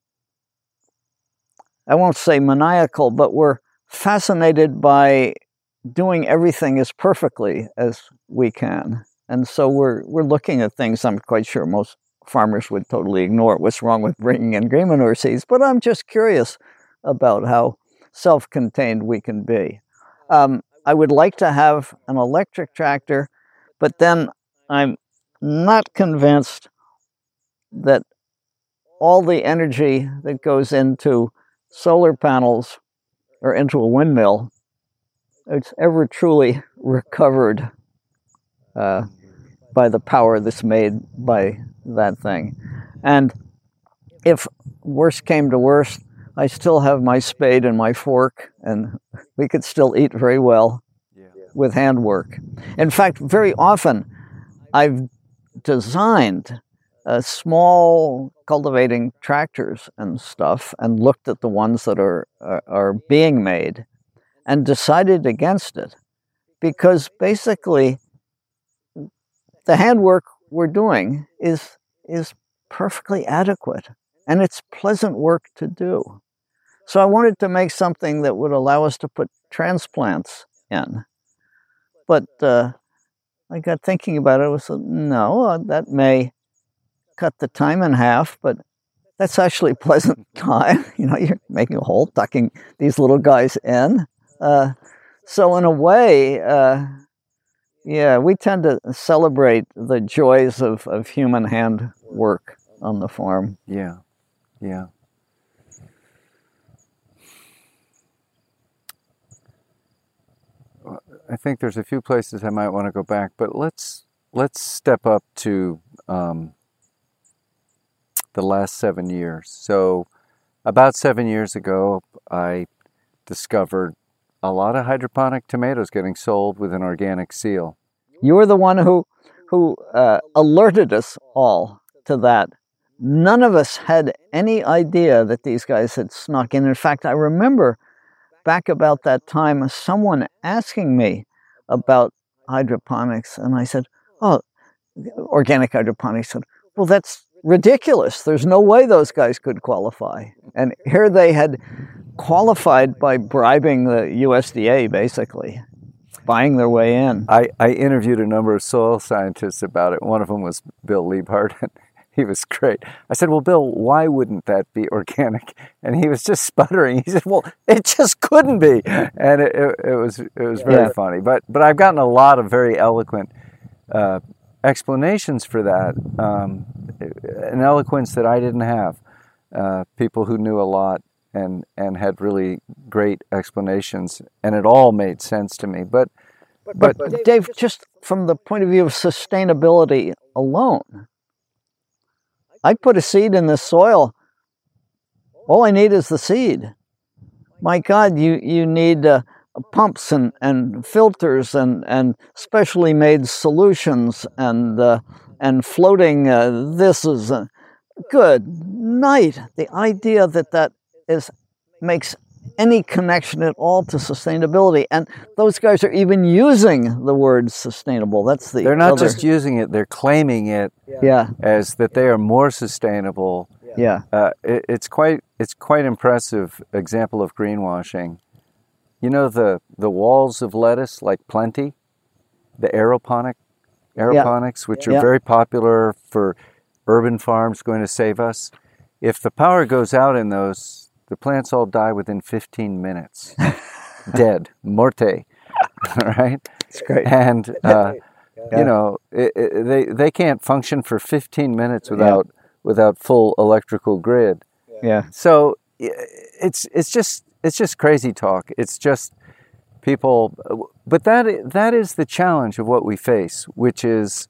I won't say maniacal, but we're fascinated by doing everything as perfectly as we can. And so we're we're looking at things I'm quite sure most farmers would totally ignore. What's wrong with bringing in green manure seeds? But I'm just curious about how self-contained we can be. Um, I would like to have an electric tractor, but then I'm not convinced that all the energy that goes into solar panels or into a windmill, it's ever truly recovered uh, by the power that's made by that thing. And if worst came to worst, I still have my spade and my fork, and we could still eat very well yeah. with handwork. In fact, very often I've designed uh, small cultivating tractors and stuff and looked at the ones that are, are, are being made and decided against it because basically the handwork we're doing is is perfectly adequate and it's pleasant work to do. So I wanted to make something that would allow us to put transplants in. But uh, I got thinking about it. I was like, no, uh, that may cut the time in half, but that's actually pleasant time. You know, you're making a hole, tucking these little guys in. Uh, so in a way, uh, yeah, we tend to celebrate the joys of, of human handwork on the farm. Yeah, yeah. I think there's a few places I might want to go back, but let's let's step up to um, the last seven years. So about seven years ago, I discovered a lot of hydroponic tomatoes getting sold with an organic seal. You were the one who who uh, alerted us all to that. None of us had any idea that these guys had snuck in. In fact, I remember back about that time someone asking me about hydroponics, and I said, oh, organic hydroponics. I said, well, that's ridiculous. There's no way those guys could qualify. And here they had qualified by bribing the U S D A, basically, buying their way in. I, I interviewed a number of soil scientists about it. One of them was Bill Liebhardt. He was great. I said, well, Bill, why wouldn't that be organic? And he was just sputtering. He said, well, it just couldn't be. And it, it, it was it was very yeah. funny. But but I've gotten a lot of very eloquent uh, explanations for that, um, an eloquence that I didn't have. Uh, people who knew a lot and, and had really great explanations, and it all made sense to me. But, but, but Dave, just from the point of view of sustainability alone, I put a seed in the soil. All I need is the seed. My God, you, you need uh, pumps and, and filters and, and specially made solutions and uh, and floating. Uh, this is a good night. The idea that that is makes any connection at all to sustainability, and those guys are even using the word sustainable. That's the they're not other. just using it; they're claiming it yeah. as that they are more sustainable. Yeah, uh, it, it's quite it's quite impressive example of greenwashing. You know the the walls of lettuce, like Plenty, the aeroponic aeroponics, yeah. which are yeah. very popular for urban farms, going to save us. If the power goes out in those, the plants all die within fifteen minutes. Dead. Morte. Right? It's great. And, uh, yeah. you know, it, it, they they can't function for fifteen minutes without yeah. without full electrical grid. Yeah. So it's it's just it's just crazy talk. It's just people, but that that is the challenge of what we face, which is,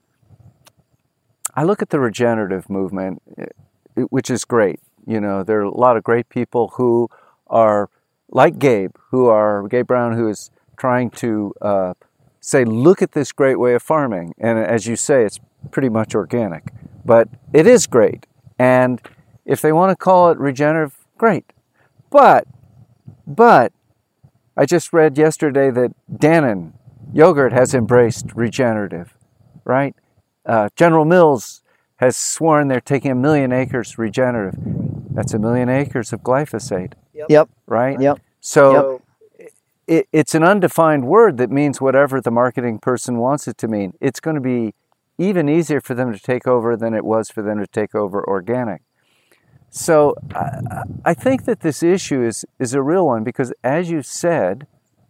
I look at the regenerative movement, which is great. You know, there are a lot of great people who are like Gabe, who are Gabe Brown, who is trying to uh, say, look at this great way of farming. And as you say, it's pretty much organic, but it is great. And if they want to call it regenerative, great. But, but I just read yesterday that Dannon yogurt has embraced regenerative, right? Uh, General Mills has sworn they're taking a million acres regenerative. That's a million acres of glyphosate. Yep. Right? Yep. So yep. It, it's an undefined word that means whatever the marketing person wants it to mean. It's going to be even easier for them to take over than it was for them to take over organic. So I, I think that this issue is, is a real one because, as you said,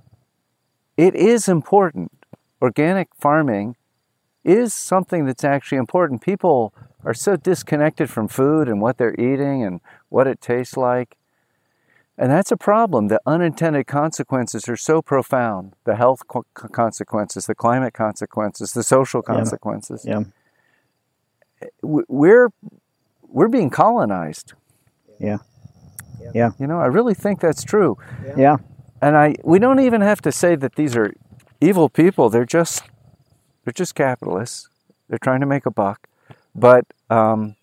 it is important. Organic farming is something that's actually important. People are so disconnected from food and what they're eating and what it tastes like. And that's a problem. The unintended consequences are so profound. The health co- consequences, the climate consequences, the social consequences. Yeah. yeah. We're we're being colonized. Yeah. Yeah. You know, I really think that's true. Yeah. And I we don't even have to say that these are evil people. They're just they're just capitalists. They're trying to make a buck. But um,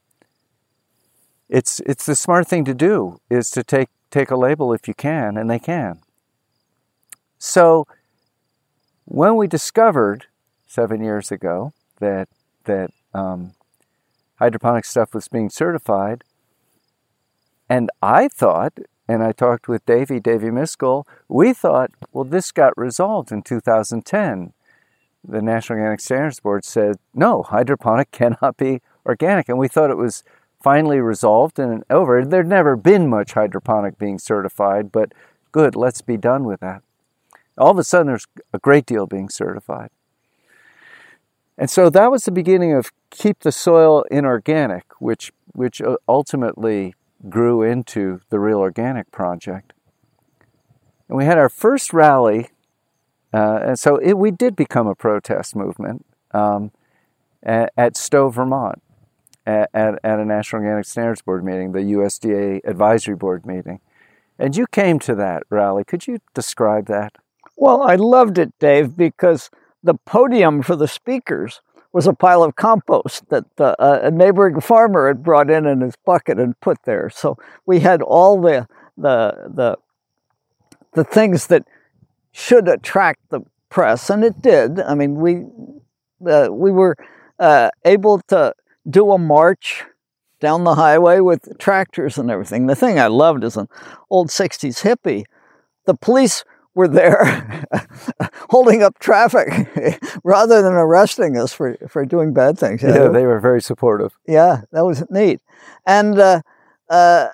it's it's the smart thing to do is to take take a label if you can, and they can. So when we discovered seven years ago that that um, hydroponic stuff was being certified, and I thought, and I talked with Davey, Davey Miskell, we thought, well, this got resolved in two thousand ten. The National Organic Standards Board said, no, hydroponic cannot be organic. And we thought it was finally resolved and over. There'd never been much hydroponic being certified, but good, let's be done with that. All of a sudden, there's a great deal being certified. And so that was the beginning of Keep the Soil Inorganic, which, which ultimately grew into the Real Organic Project. And we had our first rally. Uh, and so it, we did become a protest movement um, at, at Stowe, Vermont, at, at, at a National Organic Standards Board meeting, the U S D A Advisory Board meeting. And you came to that rally. Could you describe that? Well, I loved it, Dave, because the podium for the speakers was a pile of compost that uh, a neighboring farmer had brought in in his bucket and put there. So we had all the the the the things that should attract the press, and it did. I mean, we uh, we were uh, able to do a march down the highway with tractors and everything. The thing I loved as an old sixties hippie, the police were there holding up traffic rather than arresting us for, for doing bad things. Yeah, know? They were very supportive. Yeah, that was neat. And uh, uh,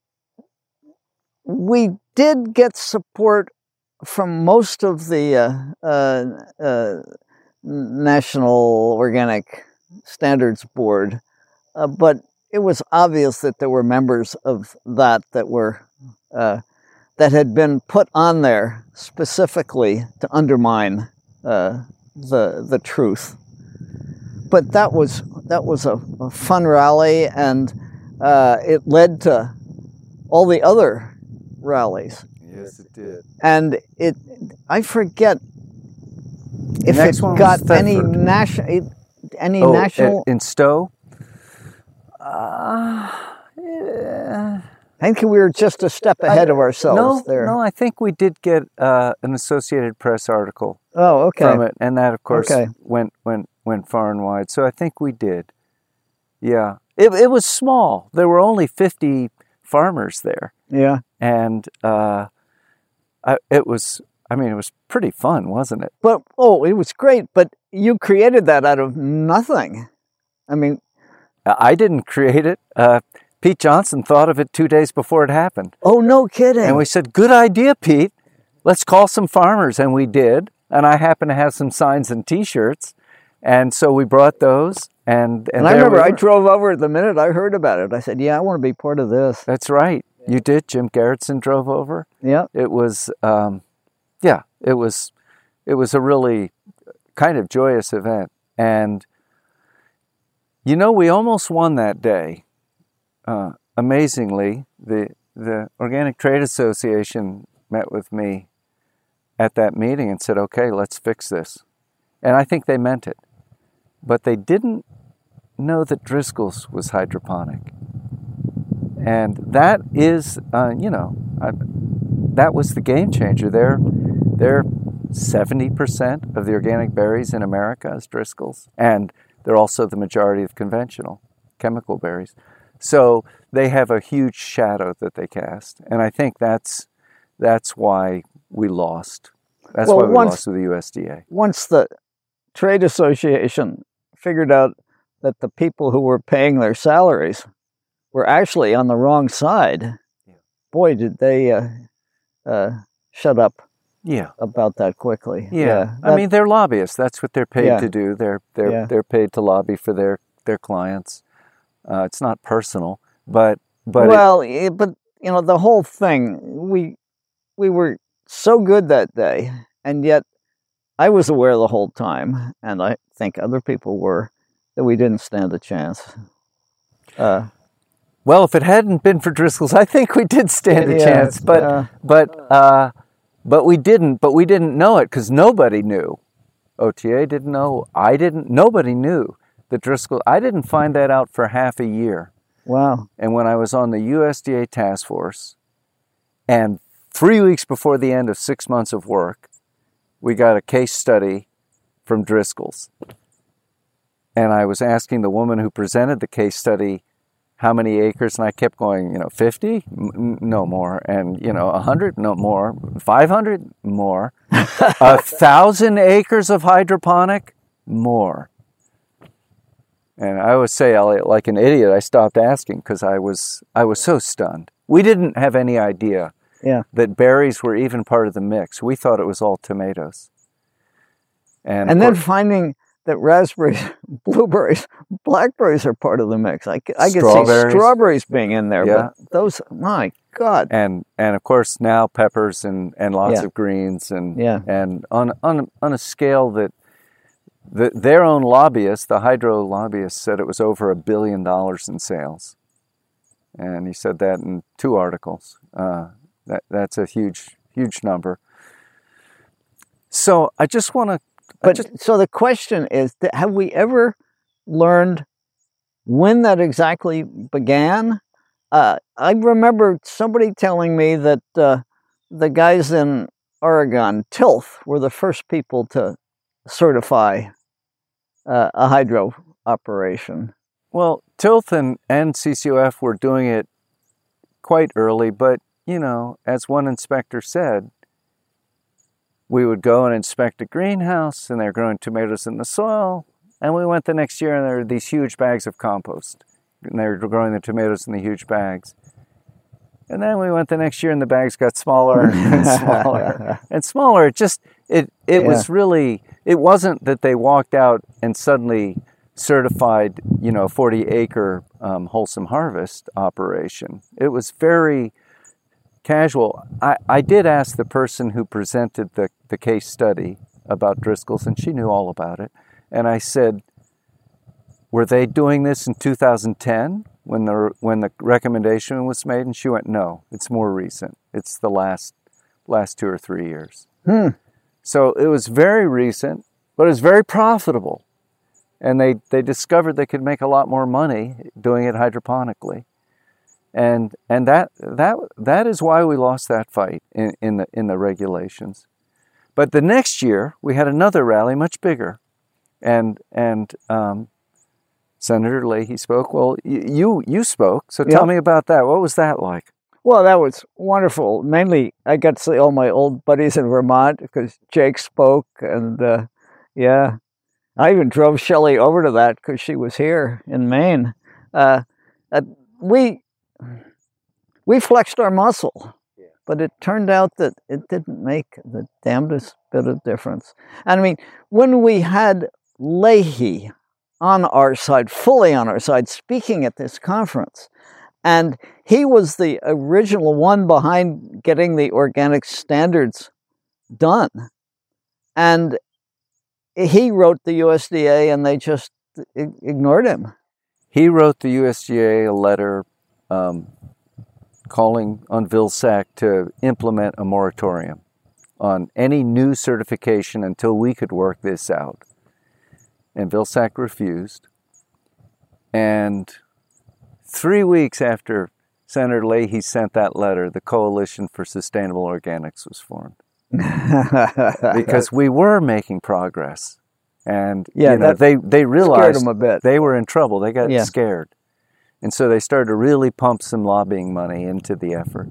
we did get support from most of the uh, uh, uh, National Organic Standards Board, uh, but it was obvious that there were members of that that were uh, that had been put on there specifically to undermine uh, the the truth. But that was that was a, a fun rally, and uh, it led to all the other rallies. Yes, it did. And it, I forget if Next it one got was any Thetford. national, any oh, national. in Stowe. Uh, yeah. I think we were just a step ahead I, of ourselves no, there. No, I think we did get uh, an Associated Press article oh, okay. from it, and that, of course, okay. went went went far and wide. So I think we did. Yeah, it it was small. There were only fifty farmers there. Yeah, and uh, I, it was. I mean, it was pretty fun, wasn't it? But oh, it was great. But you created that out of nothing. I mean, I didn't create it. Uh, Pete Johnson thought of it two days before it happened. Oh, no kidding. And we said, good idea, Pete. Let's call some farmers. And we did. And I happen to have some signs and T-shirts. And so we brought those. And, and, and I remember we I drove over the minute I heard about it. I said, yeah, I want to be part of this. That's right. You did. Jim Gerritsen drove over. Yeah. It was, um, yeah, it was, it was a really kind of joyous event. And, you know, we almost won that day. Uh, amazingly, the the Organic Trade Association met with me at that meeting and said, okay, let's fix this. And I think they meant it. But they didn't know that Driscoll's was hydroponic. And that is, uh, you know, I, that was the game changer. They're, they're seventy percent of the organic berries in America is Driscoll's. And they're also the majority of conventional chemical berries. So they have a huge shadow that they cast, and I think that's that's why we lost. That's well, why we once, lost with the U S D A. Once the trade association figured out that the people who were paying their salaries were actually on the wrong side, yeah. boy, did they uh, uh, shut up. Yeah, about that quickly. Yeah, yeah that, I mean they're lobbyists. That's what they're paid yeah. to do. They're they're yeah. they're paid to lobby for their their clients. Uh, it's not personal, but but well, it, but you know the whole thing. We we were so good that day, and yet I was aware the whole time, and I think other people were, that we didn't stand a chance. Uh, well, if it hadn't been for Driscoll's, I think we did stand a yeah, chance. But uh, but uh, but we didn't. But we didn't know it because nobody knew. O T A didn't know. I didn't. Nobody knew. The Driscoll, I didn't find that out for half a year. Wow. And when I was on the U S D A task force, and three weeks before the end of six months of work, we got a case study from Driscoll's. And I was asking the woman who presented the case study how many acres, and I kept going, you know, fifty? No more. And, you know, one hundred? No more. five hundred? More. A thousand acres of hydroponic? More. And I always say, Elliot, like an idiot, I stopped asking because I was I was so stunned. We didn't have any idea yeah. that berries were even part of the mix. We thought it was all tomatoes. And, and then course, finding that raspberries, blueberries, blackberries are part of the mix. I, I could see strawberries being in there, yeah. but those, my God. And and of course now peppers and, and lots yeah. of greens and yeah. and on on on a scale that The, their own lobbyists, the hydro lobbyists, said it was over a billion dollars in sales. And he said that in two articles. Uh, that That's a huge, huge number. So I just want to But just, so the question is, have we ever learned when that exactly began? Uh, I remember somebody telling me that uh, the guys in Oregon, Tilth, were the first people to certify uh, a hydro operation. Well, Tilth and, and C C O F were doing it quite early, but, you know, as one inspector said, we would go and inspect a greenhouse, and they're growing tomatoes in the soil, and we went the next year, and there were these huge bags of compost, and they were growing the tomatoes in the huge bags. And then we went the next year, and the bags got smaller and smaller and smaller. It just, it, it Yeah. was really, it wasn't that they walked out and suddenly certified, you know, forty acre um, wholesome harvest operation. It was very casual. I, I did ask the person who presented the, the case study about Driscoll's, and she knew all about it. And I said, were they doing this in two thousand ten when the when the recommendation was made? And she went, no, it's more recent. It's the last last two or three years. Hmm. So it was very recent, but it was very profitable. And they, they discovered they could make a lot more money doing it hydroponically. And and that that that is why we lost that fight in, in the in the regulations. But the next year we had another rally, much bigger, and and um, Senator Leahy spoke. Well, you you spoke, so tell Yep. me about that. What was that like? Well, that was wonderful. Mainly, I got to see all my old buddies in Vermont because Jake spoke, and uh, yeah, I even drove Shelley over to that because she was here in Maine. Uh, uh, we we flexed our muscle, but it turned out that it didn't make the damnedest bit of difference. And I mean, when we had Leahy on our side, fully on our side, speaking at this conference, and he was the original one behind getting the organic standards done. And he wrote the U S D A, and they just ignored him. He wrote the U S D A a letter um, calling on Vilsack to implement a moratorium on any new certification until we could work this out. And Vilsack refused. And three weeks after Senator Leahy sent that letter, the Coalition for Sustainable Organics was formed. Because we were making progress. And Yeah, you know, that they, they realized scared him a bit. they were in trouble. They got Yeah. scared. And so they started to really pump some lobbying money into the effort.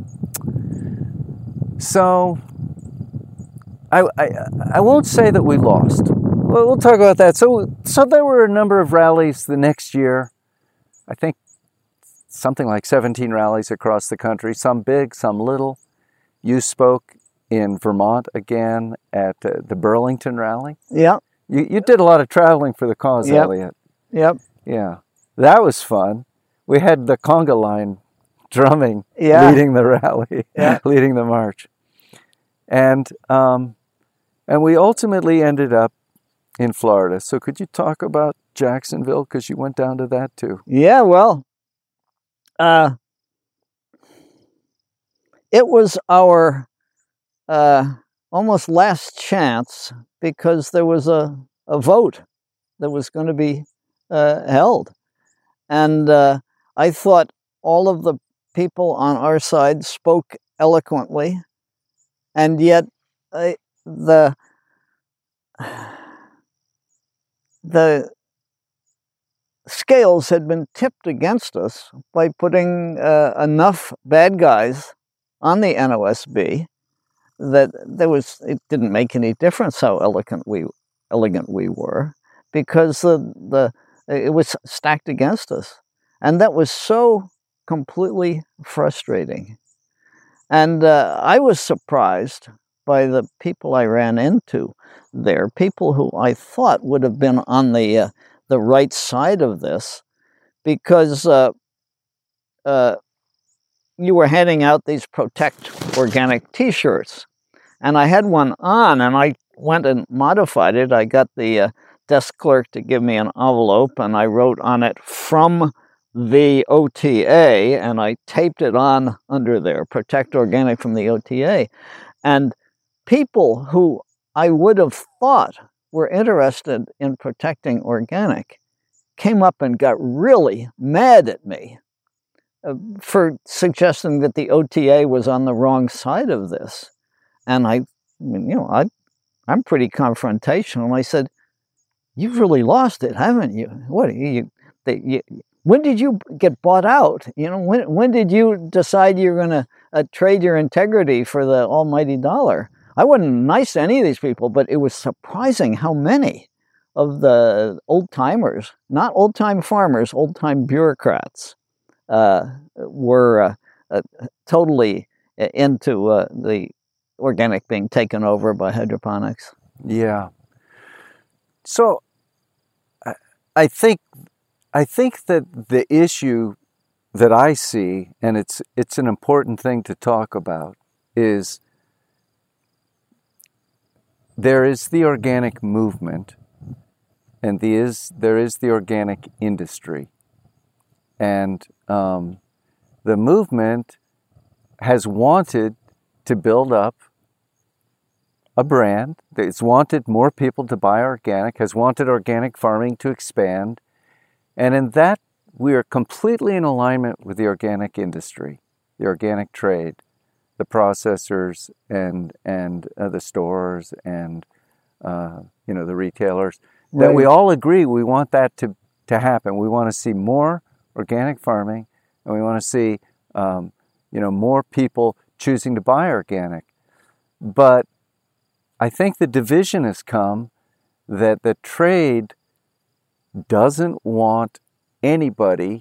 So I, I, I won't say that we lost. Well, we'll talk about that. So, so there were a number of rallies the next year. I think something like seventeen rallies across the country, some big, some little. You spoke in Vermont again at uh, the Burlington rally. Yep, You, you did a lot of traveling for the cause, Yep. Elliot. yep, Yeah, that was fun. We had the conga line drumming, Yeah. leading the rally, Yeah. leading the march, and um, and we ultimately ended up in Florida. So could you talk about Jacksonville, because you went down to that too? yeah. Well, uh, it was our uh, almost last chance because there was a, a vote that was going to be uh, held. And uh, I thought all of the people on our side spoke eloquently, and yet uh, the the scales had been tipped against us by putting uh, enough bad guys on the N O S B that there was it didn't make any difference how elegant we elegant we were, because the the it was stacked against us, and that was so completely frustrating. And uh, I was surprised by the people I ran into there, people who I thought would have been on the uh, the right side of this, because uh, uh, you were handing out these Protect Organic T-shirts, and I had one on, and I went and modified it. I got the uh, desk clerk to give me an envelope, and I wrote on it "from the O T A," and I taped it on under there, Protect Organic from the O T A. And people who I would have thought were interested in protecting organic came up and got really mad at me uh, for suggesting that the O T A was on the wrong side of this. And I, I mean, you know, I, I'm pretty confrontational. I said, "You've really lost it, haven't you? What you, they, you when did you get bought out? You know, when when did you decide you're going to uh, trade your integrity for the almighty dollar?" I wasn't nice to any of these people, but it was surprising how many of the old-timers, not old-time farmers, old-time bureaucrats, uh, were uh, uh, totally into uh, the organic being taken over by hydroponics. Yeah. So I, I think I think that the issue that I see, and it's it's an important thing to talk about, is there is the organic movement, and the is there is the organic industry, and um, the movement has wanted to build up a brand. It's wanted more people to buy organic, has wanted organic farming to expand, and in that we are completely in alignment with the organic industry, the organic trade, the processors and and uh, the stores and uh, you know the retailers. That Right. we all agree we want that to to happen. We want to see more organic farming, and we want to see um, you know more people choosing to buy organic. But I think the division has come that the trade doesn't want anybody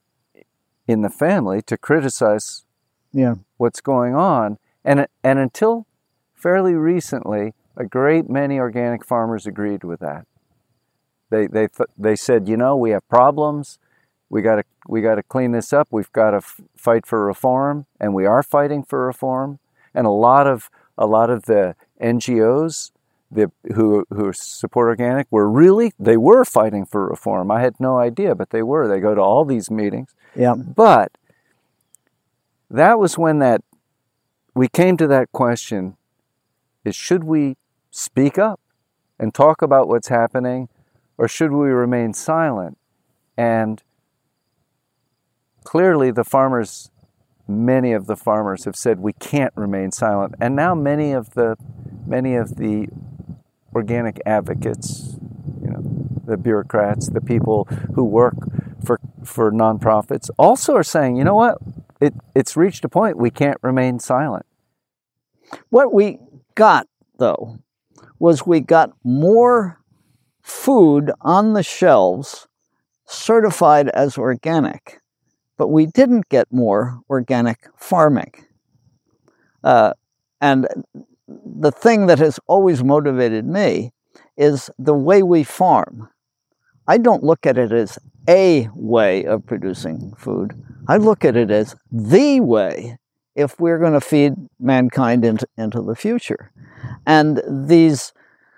in the family to criticize Yeah. what's going on. And and until fairly recently, a great many organic farmers agreed with that. They they th- they said, you know, we have problems. We got to we got to clean this up. We've got to f- fight for reform, and we are fighting for reform. And a lot of a lot of the N G Os the, who who support organic were really they were fighting for reform. I had no idea, but they were. They go to all these meetings. Yeah. But that was when that we came to that question: is should we speak up and talk about what's happening, or should we remain silent? And clearly, the farmers. Many of the farmers have said we can't remain silent, and now many of the many of the organic advocates, you know, the bureaucrats, the people who work for for nonprofits, also are saying, you know what, it it's reached a point we can't remain silent. What we got, though, was we got more food on the shelves certified as organic. But we didn't get more organic farming. Uh, and the thing that has always motivated me is the way we farm. I don't look at it as a way of producing food. I look at it as the way if we're going to feed mankind into, into the future. And these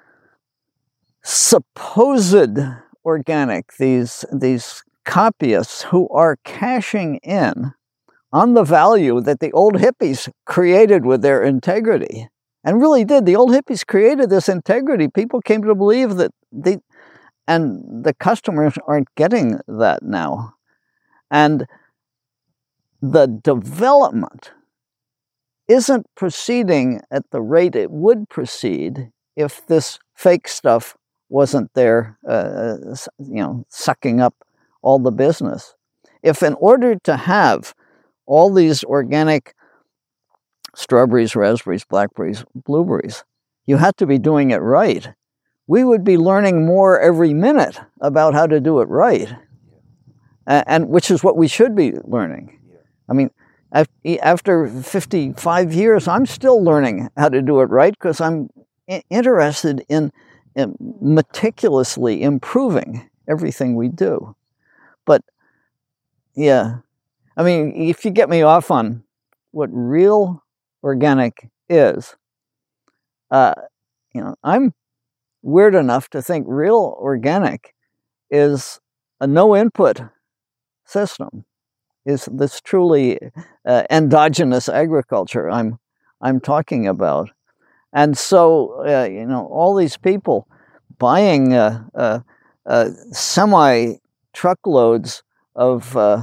supposed organic, these these copyists who are cashing in on the value that the old hippies created with their integrity, and really did. The old hippies created this integrity. People came to believe that they, and the customers aren't getting that now. And the development isn't proceeding at the rate it would proceed if this fake stuff wasn't there, uh, you know, sucking up all the business. If in order to have all these organic strawberries, raspberries, blackberries, blueberries, you had to be doing it right, we would be learning more every minute about how to do it right, and, and which is what we should be learning. I mean, after fifty-five years, I'm still learning how to do it right because I'm interested in, in meticulously improving everything we do. But, yeah, I mean, if you get me off on what real organic is, uh, you know, I'm weird enough to think real organic is a no-input system, is this truly uh, endogenous agriculture I'm I'm talking about. And so, uh, you know, all these people buying uh, uh, uh, semi truckloads of uh,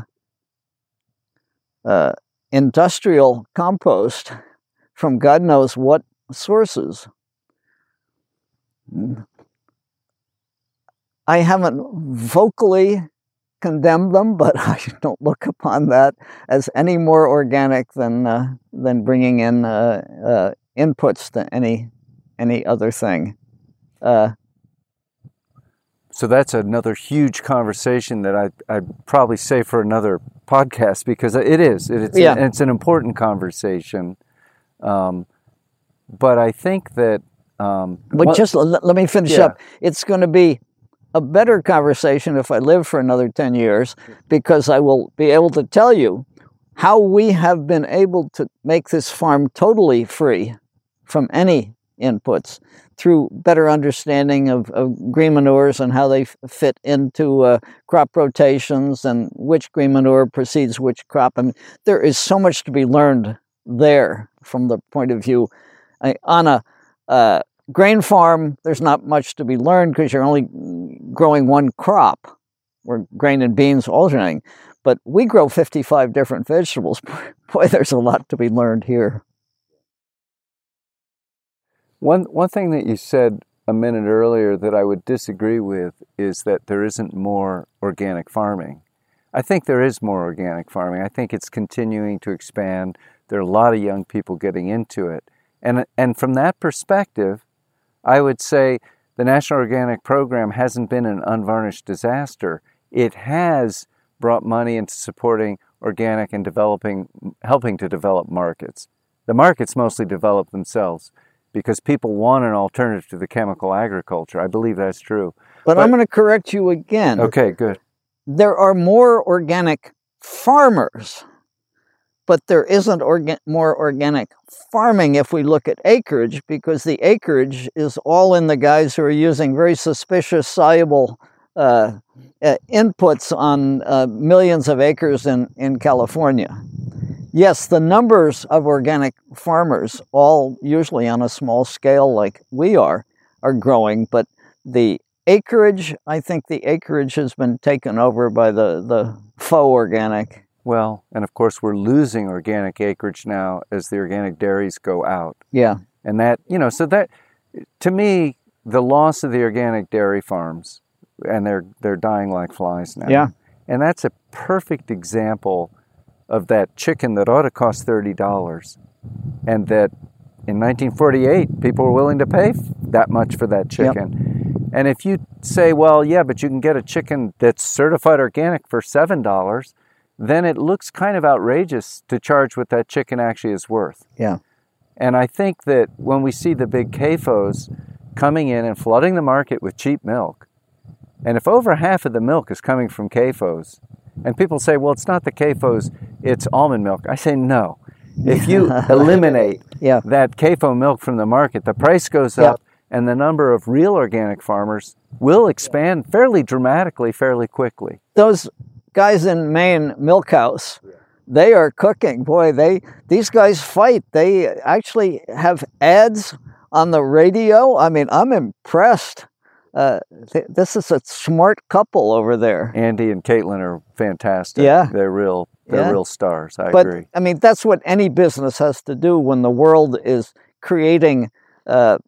uh, industrial compost from God knows what sources. I haven't vocally condemned them, but I don't look upon that as any more organic than uh, than bringing in uh, uh, inputs to any any other thing. Uh, so that's another huge conversation that I I'd probably say for another podcast, because it is it, it's yeah. an, it's an important conversation. Um, but I think that. Um, but what, just let, let me finish yeah. up. It's going to be a better conversation if I live for another ten years, because I will be able to tell you how we have been able to make this farm totally free from any inputs through better understanding of, of green manures and how they f- fit into uh, crop rotations and which green manure precedes which crop. I mean, there is so much to be learned there from the point of view. I, on a uh, grain farm, there's not much to be learned because you're only growing one crop, or grain and beans alternating. But we grow fifty-five different vegetables. Boy, there's a lot to be learned here. One one thing that you said a minute earlier that I would disagree with is that there isn't more organic farming. I think there is more organic farming. I think it's continuing to expand. There are a lot of young people getting into it. And and from that perspective, I would say the National Organic Program hasn't been an unvarnished disaster. It has brought money into supporting organic and developing, helping to develop markets. The markets mostly develop themselves because people want an alternative to the chemical agriculture. I believe that's true. But, But I'm going to correct you again. okay, good. There are more organic farmers, but there isn't orga- more organic farming if we look at acreage, because the acreage is all in the guys who are using very suspicious soluble uh, uh, inputs on uh, millions of acres in, in California. Yes, the numbers of organic farmers, all usually on a small scale like we are, are growing, but the acreage, I think the acreage has been taken over by the, the faux organic. Well, and of course we're losing organic acreage now as the organic dairies go out. Yeah. And that, you know, so that, to me, the loss of the organic dairy farms, and they're they're dying like flies now. Yeah. And that's a perfect example of that chicken that ought to cost thirty dollars, and that in nineteen forty-eight, people were willing to pay that much for that chicken. Yep. And if you say, well, yeah, but you can get a chicken that's certified organic for seven dollars, then it looks kind of outrageous to charge what that chicken actually is worth. Yeah. And I think that when we see the big C A F Os coming in and flooding the market with cheap milk, and if over half of the milk is coming from C A F Os, and people say, well, it's not the C A F Os, it's almond milk. I say, no. If you eliminate yeah. that C A F O milk from the market, the price goes yeah. up, and the number of real organic farmers will expand fairly dramatically, fairly quickly. Those guys in Maine Milk House, they are cooking. Boy, they these guys fight. They actually have ads on the radio. I mean, I'm impressed. Uh, th- this is a smart couple over there. Andy and Caitlin are fantastic. Yeah. They're real, they're yeah. real stars. I but, agree. I mean, that's what any business has to do when the world is creating uh,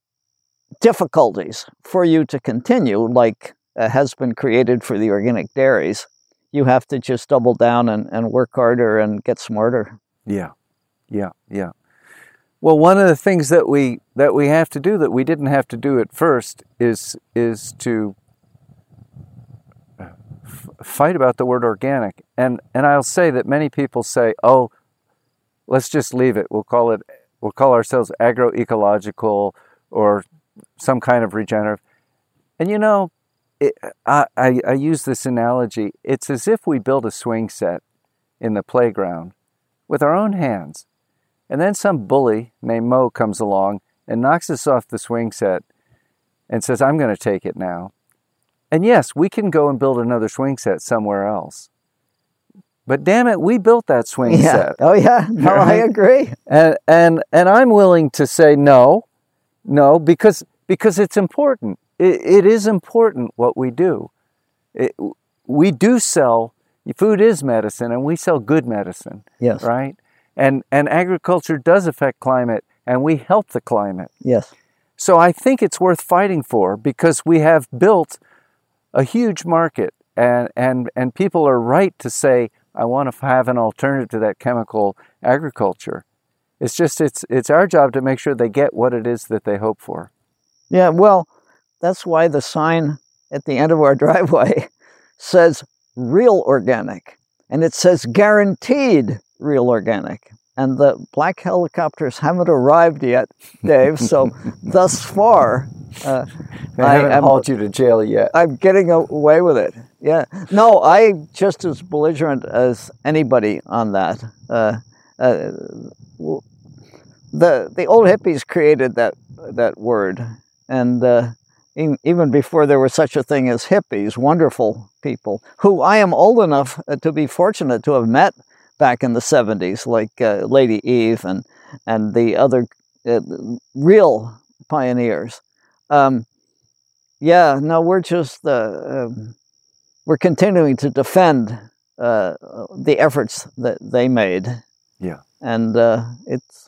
difficulties for you to continue, like uh, has been created for the organic dairies. You have to just double down and, and work harder and get smarter. Yeah, yeah, yeah. Well, one of the things that we that we have to do that we didn't have to do at first is is to f- fight about the word organic. And and I'll say that many people say, "Oh, let's just leave it. We'll call it we'll call ourselves agroecological or some kind of regenerative." And you know, it, I, I I use this analogy. It's as if we build a swing set in the playground with our own hands. And then some bully named Mo comes along and knocks us off the swing set and says, I'm going to take it now. And yes, we can go and build another swing set somewhere else. But damn it, we built that swing yeah. set. Oh, yeah. No, right? I agree. And, and, and I'm willing to say, no, No, because because it's important. It, it is important what we do. It, we do sell, food is medicine, and we sell good medicine. Yes. Right? And and agriculture does affect climate, and we help the climate. Yes. So I think it's worth fighting for, because we have built a huge market, and, and, and people are right to say, I want to have an alternative to that chemical agriculture. It's just, it's, it's our job to make sure they get what it is that they hope for. Yeah, well, that's why the sign at the end of our driveway says real organic, and it says guaranteed real organic. And the black helicopters haven't arrived yet, Dave. So thus far, uh, they haven't hauled you to jail yet. I'm getting away with it. Yeah. No, I'm just as belligerent as anybody on that. Uh, uh, the the old hippies created that that word, and uh, even before there was such a thing as hippies, wonderful people who I am old enough to be fortunate to have met back in the seventies, like uh, Lady Eve and and the other uh, real pioneers. Um, yeah, no, we're just uh, um, we're continuing to defend uh, the efforts that they made. Yeah, and uh, it's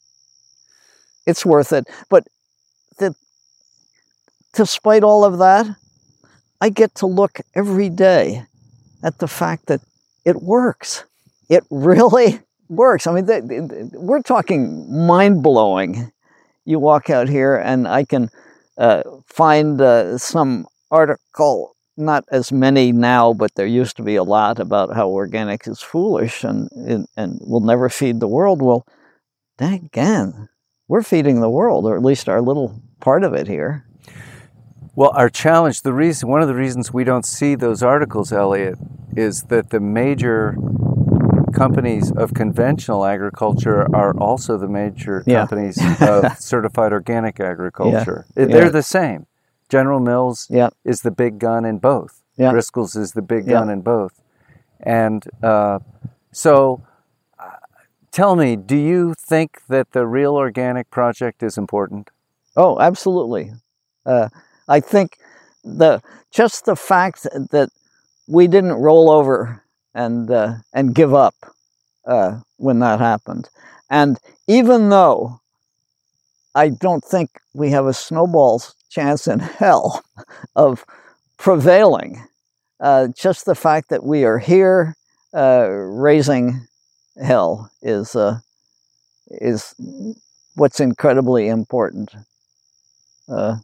it's worth it. But the, despite all of that, I get to look every day at the fact that it works. It really works. I mean, the, the, we're talking mind-blowing. You walk out here and I can uh, find uh, some article, not as many now, but there used to be a lot about how organic is foolish and, and, and will never feed the world. Well, dang again, we're feeding the world, or at least our little part of it here. Well, our challenge, the reason, one of the reasons we don't see those articles, Elliot, is that the major companies of conventional agriculture are also the major Yeah. companies of certified organic agriculture. Yeah. They're Yeah. the same. General Mills Yeah. is the big gun in both. Yeah. Driscoll's is the big Yeah. gun in both. And uh, so uh, tell me, do you think that the Real Organic Project is important? Oh, absolutely. Uh, I think the just the fact that we didn't roll over and uh, and give up uh, when that happened, and even though I don't think we have a snowball's chance in hell of prevailing, uh, just the fact that we are here uh, raising hell is uh, is what's incredibly important. Uh,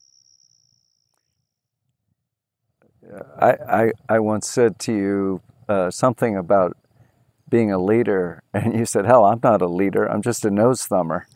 I, I, I once said to you uh, something about being a leader, and you said, hell, I'm not a leader, I'm just a nose thumber.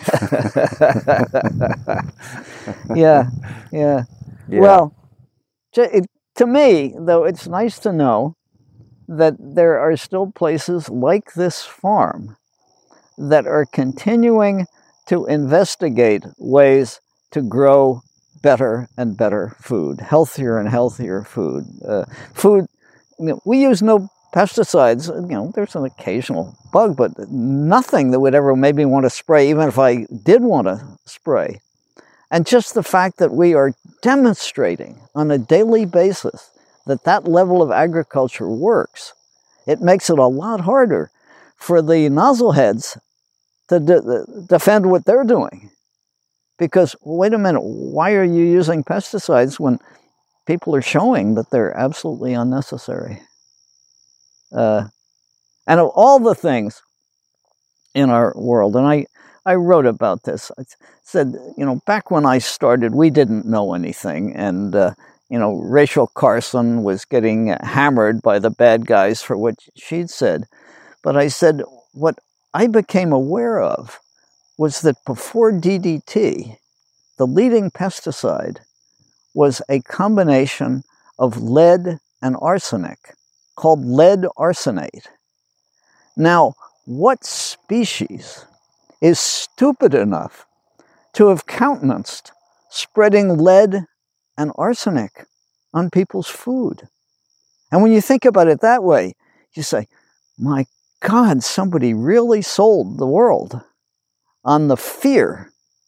yeah, yeah, Yeah. Well, it, to me, though, it's nice to know that there are still places like this farm that are continuing to investigate ways to grow better and better food, healthier and healthier food. Uh, food, you know, we use no pesticides. You know, there's an occasional bug, but nothing that would ever make me want to spray, even if I did want to spray. And just the fact that we are demonstrating on a daily basis that that level of agriculture works, it makes it a lot harder for the nozzle heads to de- defend what they're doing. Because, wait a minute, why are you using pesticides when people are showing that they're absolutely unnecessary? Uh, and of all the things in our world, and I, I wrote about this, I said, you know, back when I started, we didn't know anything. And, uh, you know, Rachel Carson was getting hammered by the bad guys for what she'd said. But I said, what I became aware of was that before D D T, the leading pesticide was a combination of lead and arsenic called lead arsenate. Now, what species is stupid enough to have countenanced spreading lead and arsenic on people's food? And when you think about it that way, you say, my God, somebody really sold the world on the fear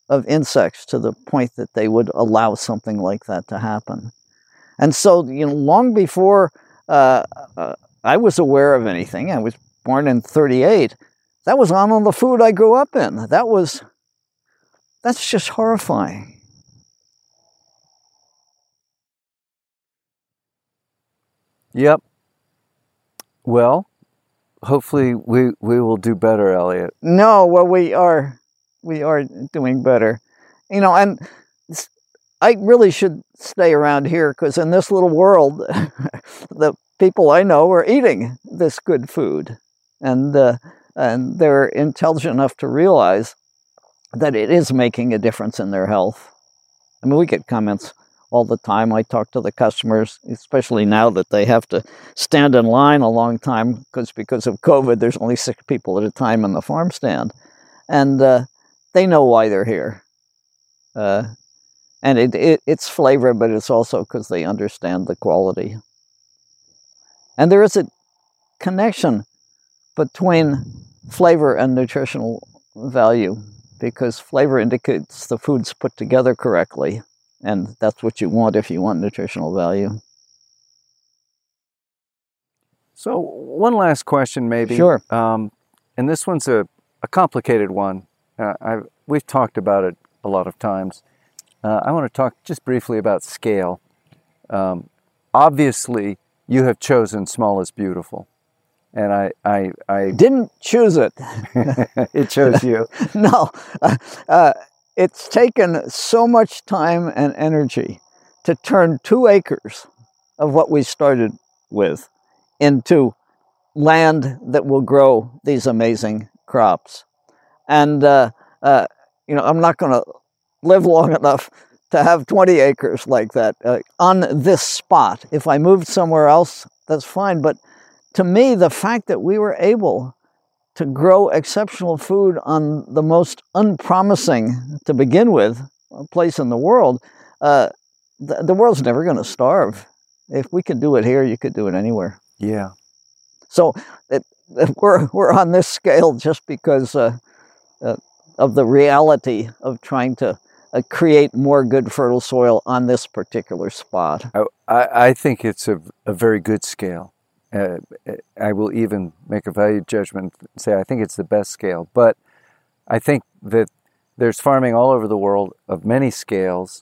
of insects to the point that they would allow something like that to happen. And so, you know, long before uh, uh, I was aware of anything, I was born in thirty-eight, that was on the food I grew up in. That was, that's just horrifying. Yep. Well, hopefully we, we will do better, Elliot. No, well, we are, we are doing better. You know, and I really should stay around here because in this little world, the people I know are eating this good food. And, uh, and they're intelligent enough to realize that it is making a difference in their health. I mean, we get comments all the time. I talk to the customers, especially now that they have to stand in line a long time because because of COVID, there's only six people at a time in the farm stand. And uh, they know why they're here. Uh, and it, it it's flavor, but it's also because they understand the quality. And there is a connection between flavor and nutritional value, because flavor indicates the food's put together correctly, and that's what you want if you want nutritional value. So one last question, maybe. Sure. Um, and this one's a, a complicated one. Uh, I've, we've talked about it a lot of times. Uh, I want to talk just briefly about scale. Um, obviously, you have chosen small is beautiful. And I, I, I didn't choose it. It chose you. No, uh, uh, it's taken so much time and energy to turn two acres of what we started with into land that will grow these amazing crops. And, uh, uh, you know, I'm not going to live long enough to have twenty acres like that uh, on this spot. If I moved somewhere else, that's fine. But to me, the fact that we were able to grow exceptional food on the most unpromising, to begin with, place in the world, uh, the, the world's never going to starve. If we could do it here, you could do it anywhere. Yeah. So it, it, we're we're on this scale just because uh, uh, of the reality of trying to uh, create more good fertile soil on this particular spot. I, I, I think it's a, a very good scale. Uh, I will even make a value judgment and say I think it's the best scale. But I think that there's farming all over the world of many scales.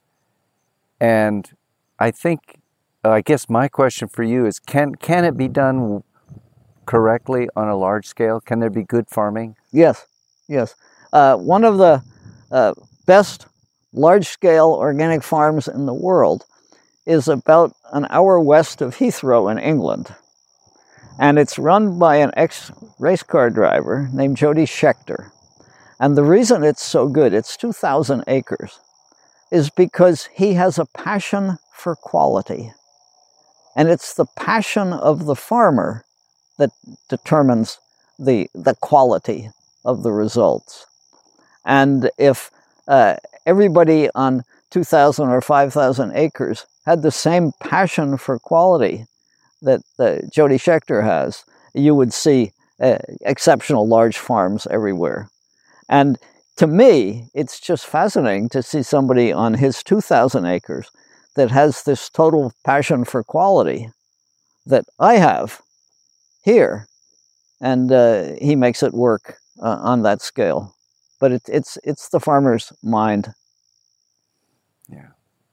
And I think, uh, I guess my question for you is, can can it be done correctly on a large scale? Can there be good farming? Yes, yes. Uh, one of the uh, best large-scale organic farms in the world is about an hour west of Heathrow in England. And it's run by an ex-race car driver named Jody Scheckter. And the reason it's so good, it's two thousand acres, is because he has a passion for quality. And it's the passion of the farmer that determines the, the quality of the results. And if uh, everybody on two thousand or five thousand acres had the same passion for quality that uh, Jody Scheckter has, you would see uh, exceptional large farms everywhere. And to me, it's just fascinating to see somebody on his two thousand acres that has this total passion for quality that I have here. And uh, he makes it work uh, on that scale. But it, it's, it's the farmer's mind. Yeah.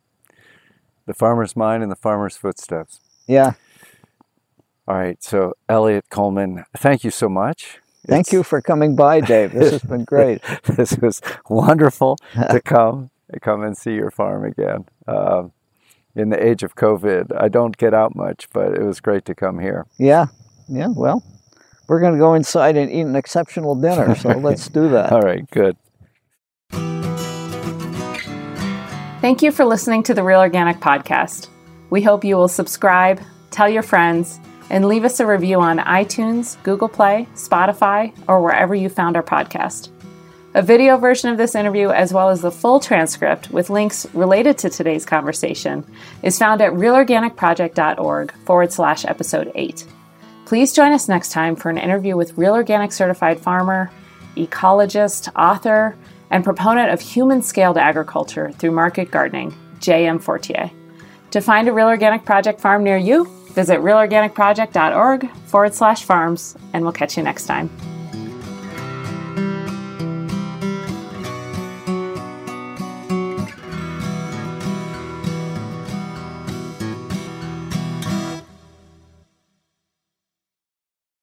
The farmer's mind and the farmer's footsteps. Yeah. All right, so Elliot Coleman, thank you so much. Thank it's... you for coming by, Dave. This has been great. This was wonderful to come come and see your farm again. Uh, in the age of COVID, I don't get out much, but it was great to come here. Yeah, yeah. Well, we're going to go inside and eat an exceptional dinner, so let's do that. All right, good. Thank you for listening to the Real Organic Podcast. We hope you will subscribe, tell your friends, and leave us a review on iTunes, Google Play, Spotify, or wherever you found our podcast. A video version of this interview, as well as the full transcript with links related to today's conversation, is found at realorganicproject.org forward slash episode eight. Please join us next time for an interview with Real Organic certified farmer, ecologist, author, and proponent of human-scaled agriculture through market gardening, J M Fortier. To find a Real Organic Project farm near you, visit realorganicproject.org forward slash farms, and we'll catch you next time.